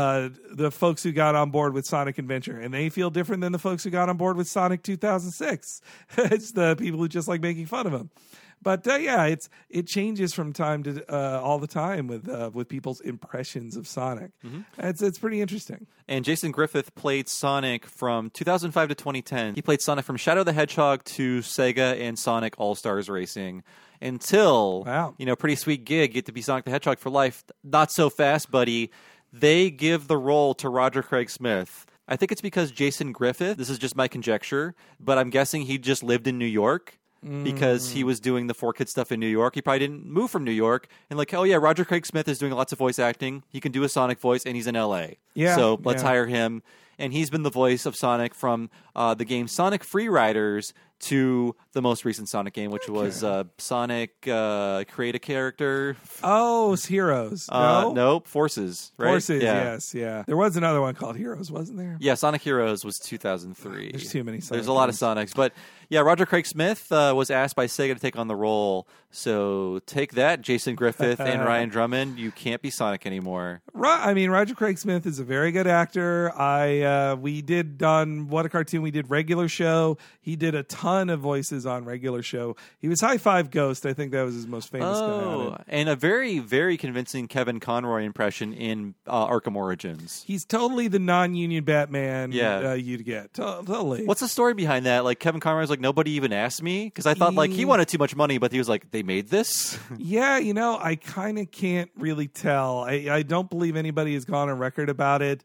folks who got on board with Sonic Adventure. And they feel different than the folks who got on board with Sonic 2006. It's the people who just like making fun of him. But it changes from time to all the time with people's impressions of Sonic. Mm-hmm. It's pretty interesting. And Jason Griffith played Sonic from 2005 to 2010. He played Sonic from Shadow the Hedgehog to Sega and Sonic All-Stars Racing. Until, pretty sweet gig, get to be Sonic the Hedgehog for life. Not so fast, buddy. They give the role to Roger Craig Smith. I think it's because Jason Griffith, this is just my conjecture, but I'm guessing he just lived in New York. Because he was doing the 4Kids stuff in New York. He probably didn't move from New York. And Roger Craig Smith is doing lots of voice acting. He can do a Sonic voice, and he's in L.A. Yeah. So let's hire him. And he's been the voice of Sonic from the game Sonic Free Riders to the most recent Sonic game, which was Sonic Create a Character. Oh, it's Heroes. Nope, Forces. Right? Forces, yes. There was another one called Heroes, wasn't there? Yeah, Sonic Heroes was 2003. There's too many Sonic There's a lot of Sonics. But Roger Craig Smith was asked by Sega to take on the role. So take that, Jason Griffith and Ryan Drummond. You can't be Sonic anymore. Roger Craig Smith is a very good actor. We did on What a Cartoon, we did Regular Show. He did a ton of voices on Regular Show. He was High Five Ghost. I think that was his most famous guy. And a very, very convincing Kevin Conroy impression in Arkham Origins. He's totally the non-union Batman you'd get. Totally. What's the story behind that? Like, Kevin Conroy's like, nobody even asked me? Because I thought he wanted too much money, but he was like, they made this? Yeah, I kind of can't really tell. I don't believe anybody has gone on record about it.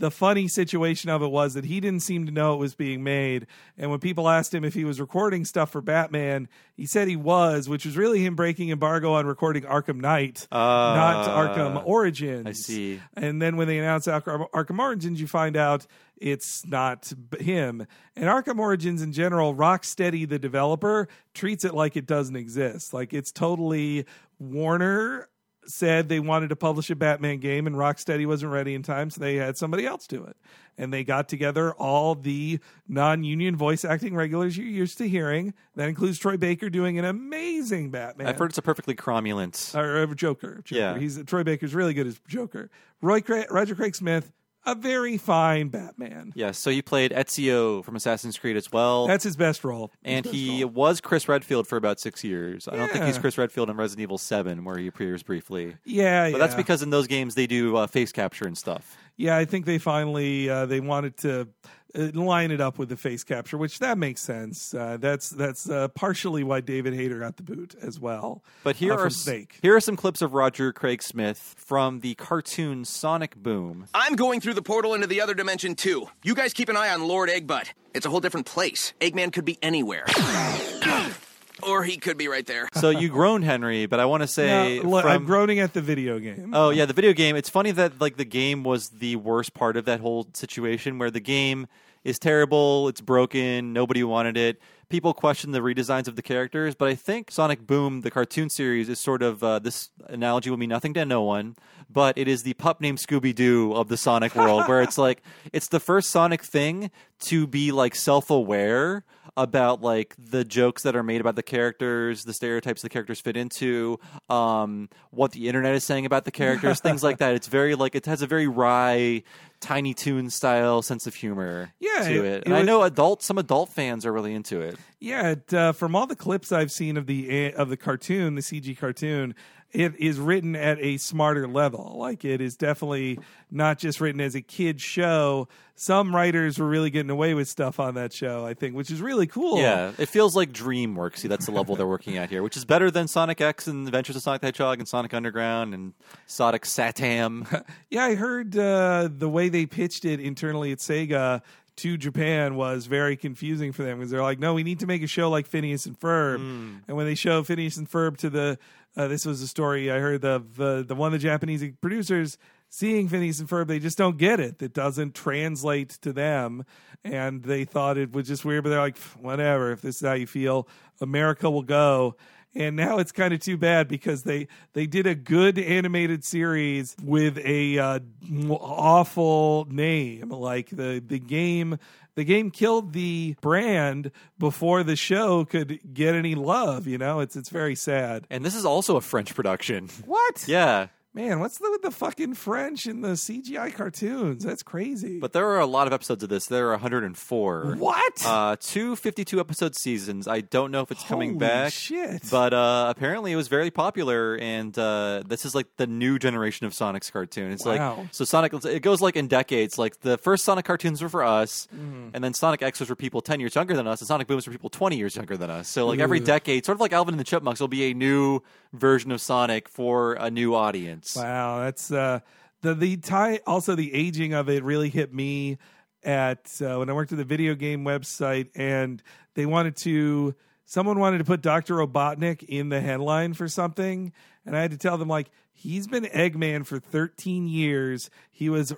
the funny situation of it was that he didn't seem to know it was being made. And when people asked him if he was recording stuff for Batman, he said he was, which was really him breaking embargo on recording Arkham Knight, not Arkham Origins. I see. And then when they announced Arkham Origins, you find out it's not him. And Arkham Origins in general, Rocksteady, the developer, treats it like it doesn't exist. Like it's totally Warner said they wanted to publish a Batman game and Rocksteady wasn't ready in time, so they had somebody else do it. And they got together all the non-union voice acting regulars you're used to hearing. That includes Troy Baker doing an amazing Batman. I've heard it's a perfectly cromulent. Or Joker. Yeah. Troy Baker's really good as Joker. Roger Craig Smith, a very fine Batman. Yes, so you played Ezio from Assassin's Creed as well. That's his best role. And he was Chris Redfield for about 6 years. I don't think he's Chris Redfield in Resident Evil 7, where he appears briefly. But that's because in those games they do face capture and stuff. Yeah, I think they finally they wanted to line it up with the face capture, which that makes sense. That's partially why David Hayter got the boot as well. But here are some clips of Roger Craig Smith from the cartoon Sonic Boom. I'm going through the portal into the other dimension too. You guys keep an eye on Lord Eggbutt. It's a whole different place. Eggman could be anywhere. Or he could be right there. So you groaned, Henry, but I want to say... I'm groaning at the video game. Oh, yeah, the video game. It's funny that the game was the worst part of that whole situation, where the game is terrible, it's broken, nobody wanted it. People question the redesigns of the characters, but I think Sonic Boom, the cartoon series, is sort of... this analogy will mean nothing to no one, but it is the pup named Scooby-Doo of the Sonic world, where it's it's the first Sonic thing to be, self-aware about the jokes that are made about the characters, the stereotypes the characters fit into, what the internet is saying about the characters, things like that. It's very it has a very wry, Tiny Toon style sense of humor to it. And I know some adult fans are really into it. Yeah, from all the clips I've seen of the cartoon, the CG cartoon, it is written at a smarter level. It is definitely not just written as a kid's show. Some writers were really getting away with stuff on that show, I think, which is really cool. Yeah, it feels like DreamWorks. That's the level they're working at here, which is better than Sonic X and Adventures of Sonic the Hedgehog and Sonic Underground and Sonic Satam. Yeah, I heard the way they pitched it internally at Sega to Japan was very confusing for them, because they're like, no, we need to make a show like Phineas and Ferb. And when they show Phineas and Ferb to the this was a story I heard of the one of the Japanese producers seeing Phineas and Ferb, they just don't get it. It doesn't translate to them, and they thought it was just weird, but they're like, whatever, if this is how you feel, America will go. And now it's kind of too bad, because they did a good animated series with a awful name. The game killed the brand before the show could get any love. It's very sad. And this is also a French production. What? Yeah. Man, what's with the fucking French in the CGI cartoons? That's crazy. But there are a lot of episodes of this. There are 104. What? 2 52-episode seasons. I don't know if it's coming back. Shit. But apparently it was very popular, and this is the new generation of Sonic's cartoon. It's so Sonic, it goes in decades. The first Sonic cartoons were for us, and then Sonic X was for people 10 years younger than us, and Sonic Boom was for people 20 years younger than us. So every decade, sort of like Alvin and the Chipmunks, will be a new version of Sonic for a new audience. Wow, that's also the aging of it really hit me at when I worked at the video game website, and someone wanted to put Dr. Robotnik in the headline for something, and I had to tell them he's been Eggman for 13 years. He was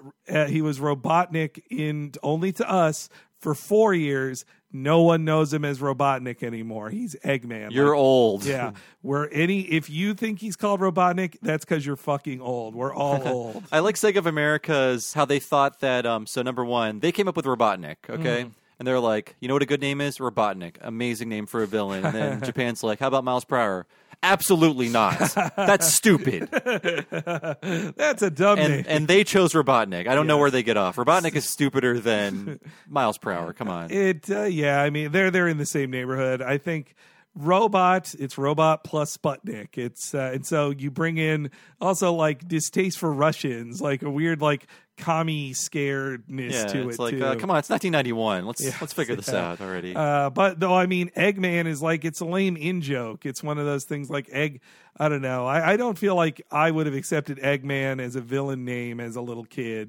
Robotnik only to us for 4 years. No one knows him as Robotnik anymore. He's Eggman. You're old. Yeah. If you think he's called Robotnik, that's because you're fucking old. We're all old. I like Sega of America's how they thought that. So number one, they came up with Robotnik. Okay. And they're like, you know what a good name is? Robotnik. Amazing name for a villain. And then Japan's like, how about Miles per Hour? Absolutely not. That's stupid. That's a dumb name. And they chose Robotnik. I don't know where they get off. Robotnik is stupider than Miles per Hour. Come on. Yeah, I mean, they're in the same neighborhood. I think it's Robot plus Sputnik. And so you bring in also distaste for Russians, a weird commie scaredness to it too. Come on, it's 1991. Let's figure this out already. But though, I mean, Eggman is it's a lame in joke. It's one of those things I don't know. I don't feel like I would have accepted Eggman as a villain name as a little kid.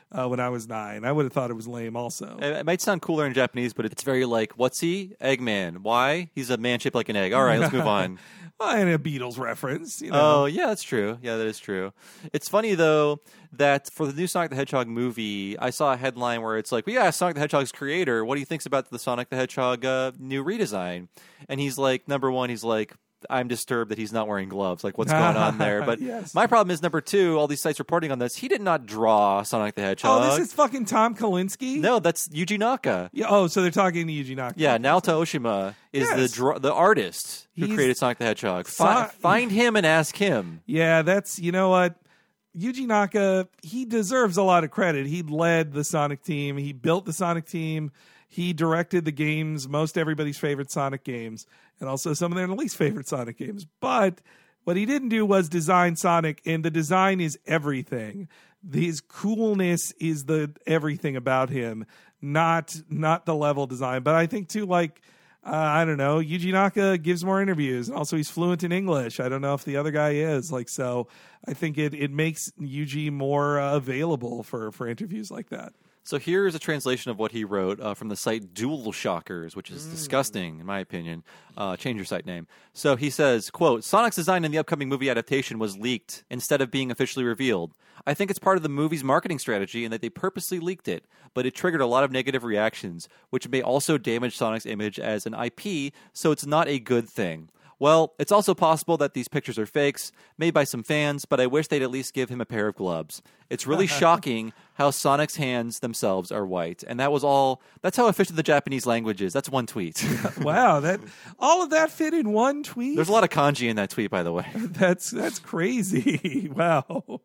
when I was 9. I would have thought it was lame also. It might sound cooler in Japanese, but it's very like, what's he? Eggman. Why? He's a man shaped like an egg. All right, let's move on. Well, and a Beatles reference. Oh, yeah, that's true. Yeah, that is true. It's funny, though, that for the new Sonic the Hedgehog movie, I saw a headline where it's like, we asked Sonic the Hedgehog's creator, what he thinks about the Sonic the Hedgehog new redesign. And he's like, number one, he's like, I'm disturbed that he's not wearing gloves. Like, what's going on there? But yes. My problem is, number two, all these sites reporting on this, he did not draw Sonic the Hedgehog. Oh, this is fucking Tom Kalinske? No, that's Yuji Naka. Yeah. Oh, so they're talking to Yuji Naka. Yeah, Naoto Oshima is the artist who created Sonic the Hedgehog. Find him and ask him. Yeah, that's, you know what? Yuji Naka, he deserves a lot of credit. He led the Sonic team. He built the Sonic team. He directed the games, most everybody's favorite Sonic games, and also some of their least favorite Sonic games. But what he didn't do was design Sonic, and the design is everything. His coolness is the everything about him, not the level design. But I think too, like, I don't know, Yuji Naka gives more interviews, and also he's fluent in English. I don't know if the other guy is. Like, so I think it makes Yuji more available for interviews like that. So here's a translation of what he wrote from the site Dual Shockers, which is disgusting, in my opinion. Change your site name. So he says, quote, Sonic's design in the upcoming movie adaptation was leaked instead of being officially revealed. I think it's part of the movie's marketing strategy and that they purposely leaked it, but it triggered a lot of negative reactions, which may also damage Sonic's image as an IP, so it's not a good thing. Well, it's also possible that these pictures are fakes, made by some fans, but I wish they'd at least give him a pair of gloves. It's really shocking how Sonic's hands themselves are white. And that was all. That's how efficient the Japanese language is. That's one tweet. Wow, all of that fit in one tweet? There's a lot of kanji in that tweet, by the way. That's crazy. Wow.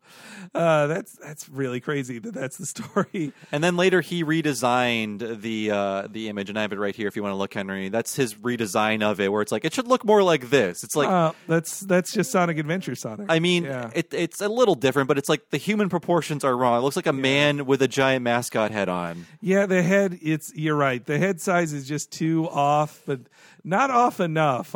That's really crazy that's the story. And then later he redesigned the image, and I have it right here if you want to look, Henry. That's his redesign of it, where it's like, it should look more like this. It's like that's just Sonic Adventure Sonic. I mean, it's a little different, but it's like the human proportions are wrong. It looks like a man with a giant mascot head on. Yeah, the head. You're right. The head size is just too off, but not off enough.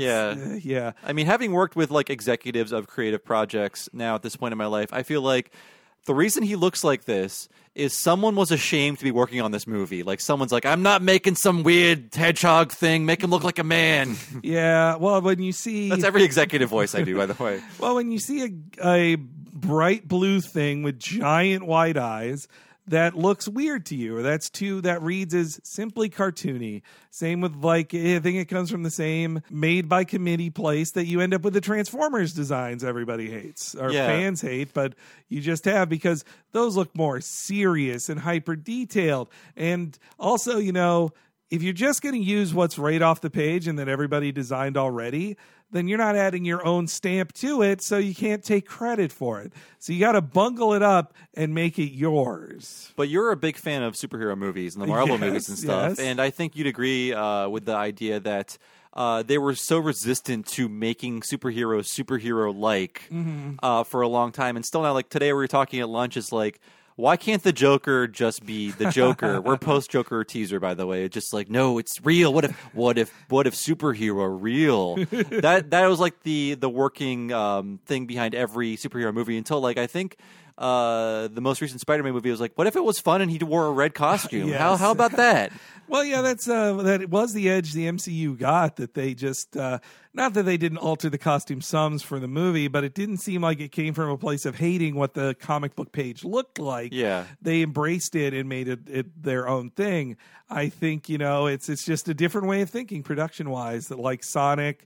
Yeah. I mean, having worked with like executives of creative projects now at this point in my life, I feel like the reason he looks like this is someone was ashamed to be working on this movie. Like, someone's like, I'm not making some weird hedgehog thing. Make him look like a man. Yeah, well, when you see... That's every executive voice I do, by the way. Well, when you see a bright blue thing with giant white eyes that looks weird to you, or that reads as simply cartoony. Same with, like, I think it comes from the same made by committee place that you end up with the Transformers designs everybody hates, or fans hate, but you just have, because those look more serious and hyper detailed. And also, you know, if you're just going to use what's right off the page and that everybody designed already, then you're not adding your own stamp to it, so you can't take credit for it. So you got to bungle it up and make it yours. But you're a big fan of superhero movies and the Marvel movies and stuff, and I think you'd agree with the idea that they were so resistant to making superheroes superhero-like for a long time, and still now, like today we were talking at lunch, is like, why can't the Joker just be the Joker? We're post-Joker teaser, by the way. It's just like, no, it's real. What if superhero real? That was like the working thing behind every superhero movie until, like, I think the most recent Spider-Man movie was like, what if it was fun and he wore a red costume? Yes. How about that? Well, yeah, that was the edge the MCU got, that they just not that they didn't alter the costume sums for the movie, but it didn't seem like it came from a place of hating what the comic book page looked like. Yeah, they embraced it and made it their own thing. I think, you know, it's just a different way of thinking production wise. That, like, Sonic.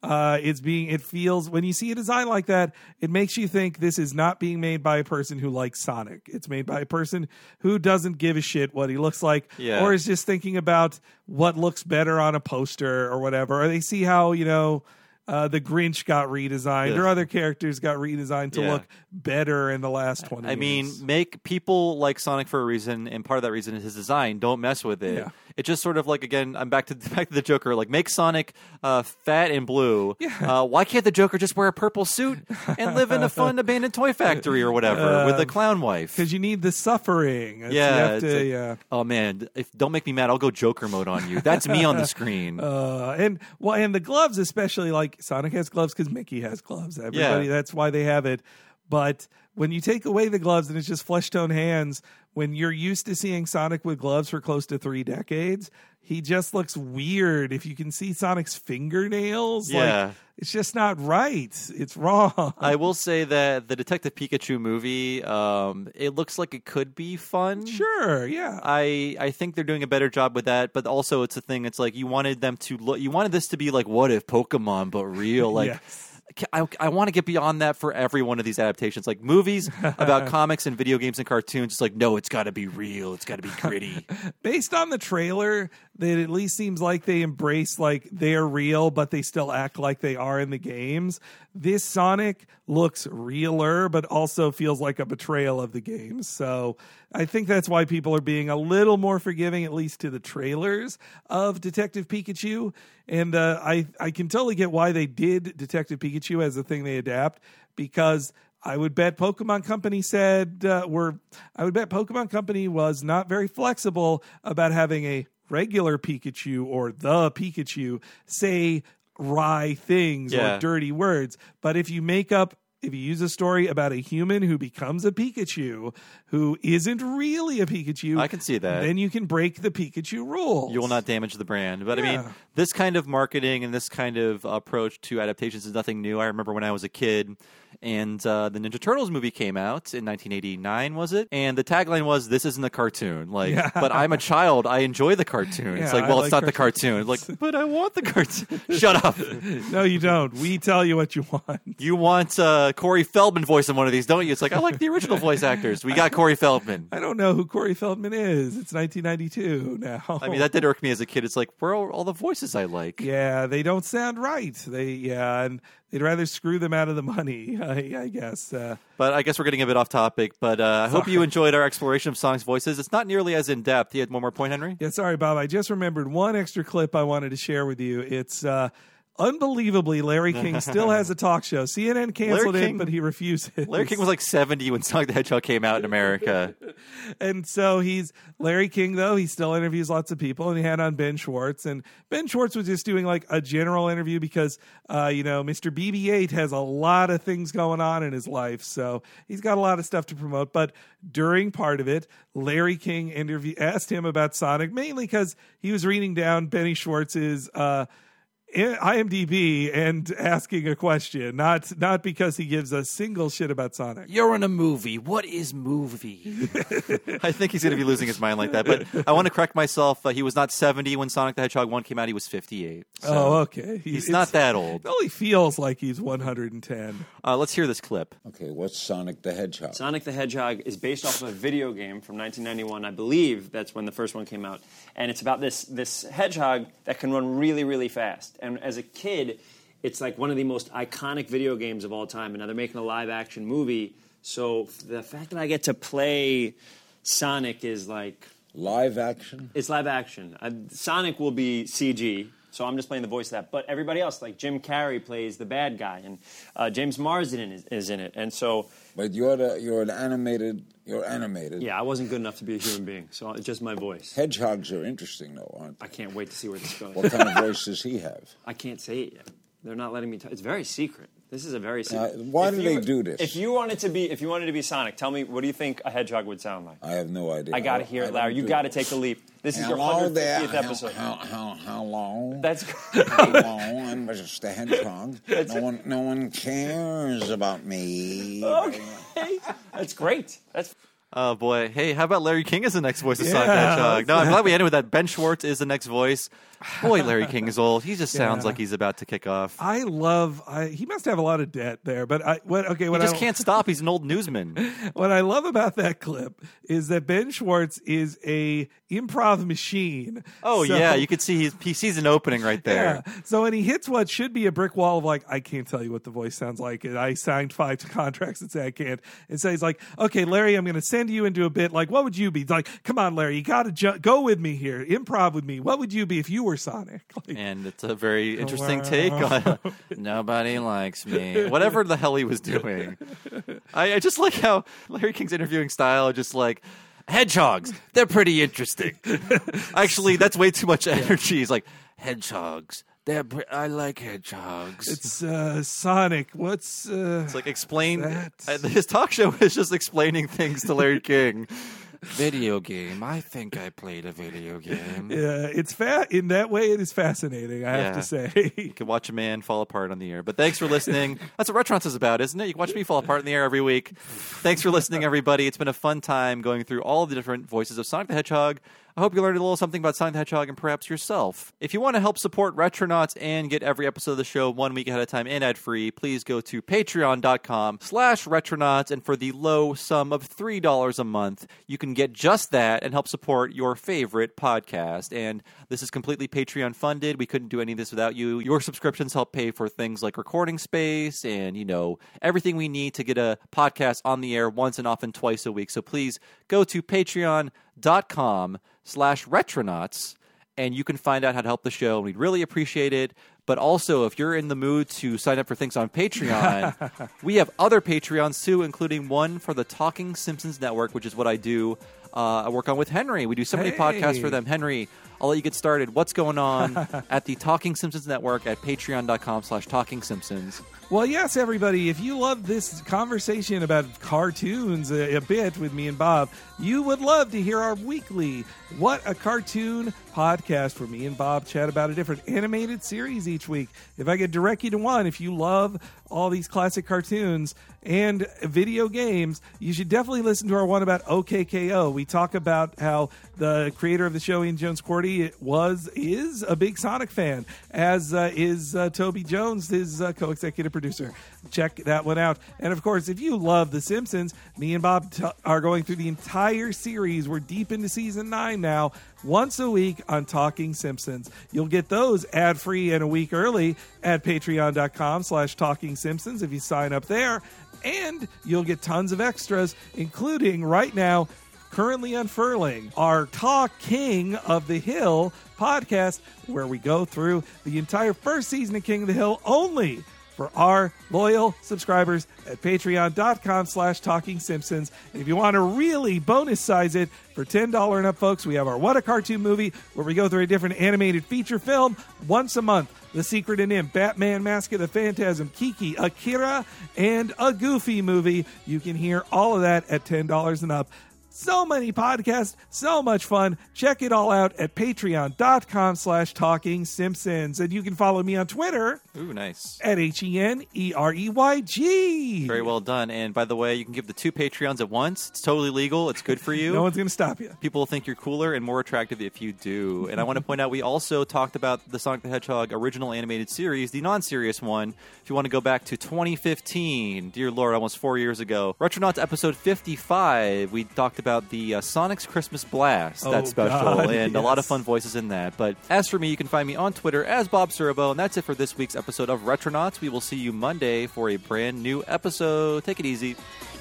It feels, when you see a design like that, it makes you think this is not being made by a person who likes Sonic. It's made by a person who doesn't give a shit what he looks like, or is just thinking about what looks better on a poster or whatever. Or they see how, you know, the Grinch got redesigned, or other characters got redesigned to look better in the last 20 years. I mean, make people like Sonic for a reason, and part of that reason is his design. Don't mess with it. Yeah. It's just sort of like, again, I'm back to the Joker. Like, make Sonic fat and blue. Yeah. Why can't the Joker just wear a purple suit and live in a fun abandoned toy factory or whatever with a clown wife? Because you need the suffering. Oh man, don't make me mad. I'll go Joker mode on you. That's me on the screen. And the gloves, especially, like, Sonic has gloves because Mickey has gloves. Everybody, that's why they have it. But when you take away the gloves and it's just flesh tone hands, when you're used to seeing Sonic with gloves for close to 3 decades, he just looks weird. If you can see Sonic's fingernails, it's just not right. It's wrong. I will say that the Detective Pikachu movie, it looks like it could be fun. Sure, yeah. I think they're doing a better job with that, but also it's a thing. It's like you wanted them to look. You wanted this to be like What If Pokemon, but real. Like. Yes. I want to get beyond that for every one of these adaptations. Like movies about comics and video games and cartoons, it's like, no, it's got to be real. It's got to be gritty. Based on the trailer, it at least seems like they embrace like they're real, but they still act like they are in the games. This Sonic looks realer, but also feels like a betrayal of the games. So I think that's why people are being a little more forgiving, at least to the trailers of Detective Pikachu. And I can totally get why they did Detective Pikachu as a thing they adapt, because I would bet Pokemon Company Pokemon Company was not very flexible about having a regular Pikachu or the Pikachu say wry things or dirty words. But if you use a story about a human who becomes a Pikachu who isn't really a Pikachu, I can see that. Then you can break the Pikachu rules. You will not damage the brand. But I mean, this kind of marketing and this kind of approach to adaptations is nothing new. I remember when I was a kid and the Ninja Turtles movie came out in 1989, was it? And the tagline was, "This isn't a cartoon." But I'm a child. I enjoy the cartoon. It's like, well, it's not the cartoon. Like, but I want the cartoon. Shut up. No, you don't. We tell you what you want. You want Corey Feldman voice in one of these, don't you? It's like, I like the original voice actors. We got Corey Feldman. I don't know who Corey Feldman is. It's 1992 now. I mean, that did irk me as a kid. It's like, where are all the voices I like? Yeah, they don't sound right. And they'd rather screw them out of the money, I guess. But I guess we're getting a bit off topic. But I hope you enjoyed our exploration of Sonic's voices. It's not nearly as in-depth. You had one more point, Henry? Yeah, sorry, Bob. I just remembered one extra clip I wanted to share with you. It's... unbelievably, Larry King still has a talk show. CNN canceled it, but he refuses. Larry King was like 70 when Sonic the Hedgehog came out in America. And so Larry King, though, he still interviews lots of people, and he had on Ben Schwartz. And Ben Schwartz was just doing like a general interview because, Mr. BB-8 has a lot of things going on in his life. So he's got a lot of stuff to promote. But during part of it, Larry King asked him about Sonic, mainly because he was reading down Benny Schwartz's IMDb and asking a question, not because he gives a single shit about Sonic. You're in a movie. What is movie? I think he's going to be losing his mind like that. But I want to correct myself. He was not 70 when Sonic the Hedgehog 1 came out. He was 58. So okay. He's not that old. It only feels like he's 110. Let's hear this clip. Okay, what's Sonic the Hedgehog? Sonic the Hedgehog is based off of a video game from 1991. I believe that's when the first one came out. And it's about this hedgehog that can run really, really fast. And as a kid, it's like one of the most iconic video games of all time. And now they're making a live-action movie. So the fact that I get to play Sonic is like... Live action? It's live action. Sonic will be CG, so I'm just playing the voice of that. But everybody else, like Jim Carrey plays the bad guy, and James Marsden is in it. And so... But you're animated. Yeah, I wasn't good enough to be a human being, so it's just my voice. Hedgehogs are interesting, though, aren't they? I can't wait to see where this goes. What kind of voice does he have? I can't say it yet. They're not letting me. It's very secret. This is a very secret. Why do they do this? If you wanted to be Sonic, tell me, what do you think a hedgehog would sound like? I have no idea. I got to hear it, Larry. You got to take the leap. This is your 150th episode. How long? That's how long? I'm just a hedgehog. No one cares about me. Okay, that's great. That's. Oh, boy. Hey, how about Larry King as the next voice of Sonic the Hedgehog? No, I'm glad we ended with that. Ben Schwartz is the next voice. Boy, Larry King is old. He just sounds like he's about to kick off. He must have a lot of debt there, but he just can't stop. He's an old newsman. What I love about that clip is that Ben Schwartz is a improv machine. Oh, yeah. You could see he sees an opening right there. Yeah. So when he hits what should be a brick wall of like, I can't tell you what the voice sounds like, and I signed 5 contracts that say I can't. And so he's like, okay, Larry, I'm going to send you into a bit. Like, what would you be? It's like, come on, Larry, you got to go with me here. Improv with me. What would you be if you were Sonic? Like, and it's a very interesting take on nobody likes me. Whatever the hell he was doing. I just like how Larry King's interviewing style, just like, hedgehogs, they're pretty interesting. Actually, that's way too much energy. He's like, hedgehogs, I like hedgehogs. It's Sonic. What's it's like explain. His talk show is just explaining things to Larry King. Video game. I think I played a video game. Yeah, it's in that way. It is fascinating. I have to say, you can watch a man fall apart on the air. But thanks for listening. That's what Retronauts is about, isn't it? You can watch me fall apart in the air every week. Thanks for listening, everybody. It's been a fun time going through all of the different voices of Sonic the Hedgehog. I hope you learned a little something about Sonic the Hedgehog and perhaps yourself. If you want to help support Retronauts and get every episode of the show 1 week ahead of time and ad-free, please go to patreon.com/Retronauts, and for the low sum of $3 a month, you can get just that and help support your favorite podcast. And this is completely Patreon funded. We couldn't do any of this without you. Your subscriptions help pay for things like recording space and, everything we need to get a podcast on the air once and often twice a week. So please go to patreon.com/Retronauts, and you can find out how to help the show. We'd really appreciate it. But also, if you're in the mood to sign up for things on Patreon, we have other Patreons too, including one for the Talking Simpsons Network, which is what I do. I work on with Henry. We do so many podcasts for them. Henry, I'll let you get started. What's going on at the Talking Simpsons Network at patreon.com/TalkingSimpsons? Well, yes, everybody, if you love this conversation about cartoons a bit with me and Bob, you would love to hear our weekly What a Cartoon podcast where me and Bob chat about a different animated series each week. If I could direct you to one, if you love all these classic cartoons and video games, you should definitely listen to our one about OKKO. We talk about how the creator of the show, Ian Jones-Quartey, is a big Sonic fan, as is Toby Jones, his co-executive producer. Check that one out. And of course, if you love The Simpsons, me and Bob are going through the entire series. We're deep into season 9 now, once a week on Talking Simpsons. You'll get those ad-free and a week early at patreon.com/TalkingSimpsons if you sign up there. And you'll get tons of extras, including right now, currently unfurling, our Talk King of the Hill podcast, where we go through the entire first season of King of the Hill only for our loyal subscribers at patreon.com/TalkingSimpsons. And if you want to really bonus size it for $10 and up, folks, we have our What a Cartoon movie, where we go through a different animated feature film once a month. The Secret and Imp, Batman, Mask of the Phantasm, Kiki, Akira, and a Goofy movie. You can hear all of that at $10 and up. So many podcasts, so much fun. Check it all out at patreon.com/TalkingSimpsons. And you can follow me on Twitter. Ooh, nice. At HENEREYG. Very well done. And by the way, you can give the 2 Patreons at once. It's totally legal. It's good for you. No one's going to stop you. People will think you're cooler and more attractive if you do. And I want to point out, we also talked about the Sonic the Hedgehog original animated series, the non-serious one. If you want to go back to 2015, dear Lord, almost 4 years ago, Retronauts episode 55, we talked about the Sonic's Christmas Blast, that special, God, and yes. a lot of fun voices in that. But as for me, you can find me on Twitter as Bob Serbo, and that's it for this week's episode of Retronauts. We will see you Monday for a brand new episode. Take it easy.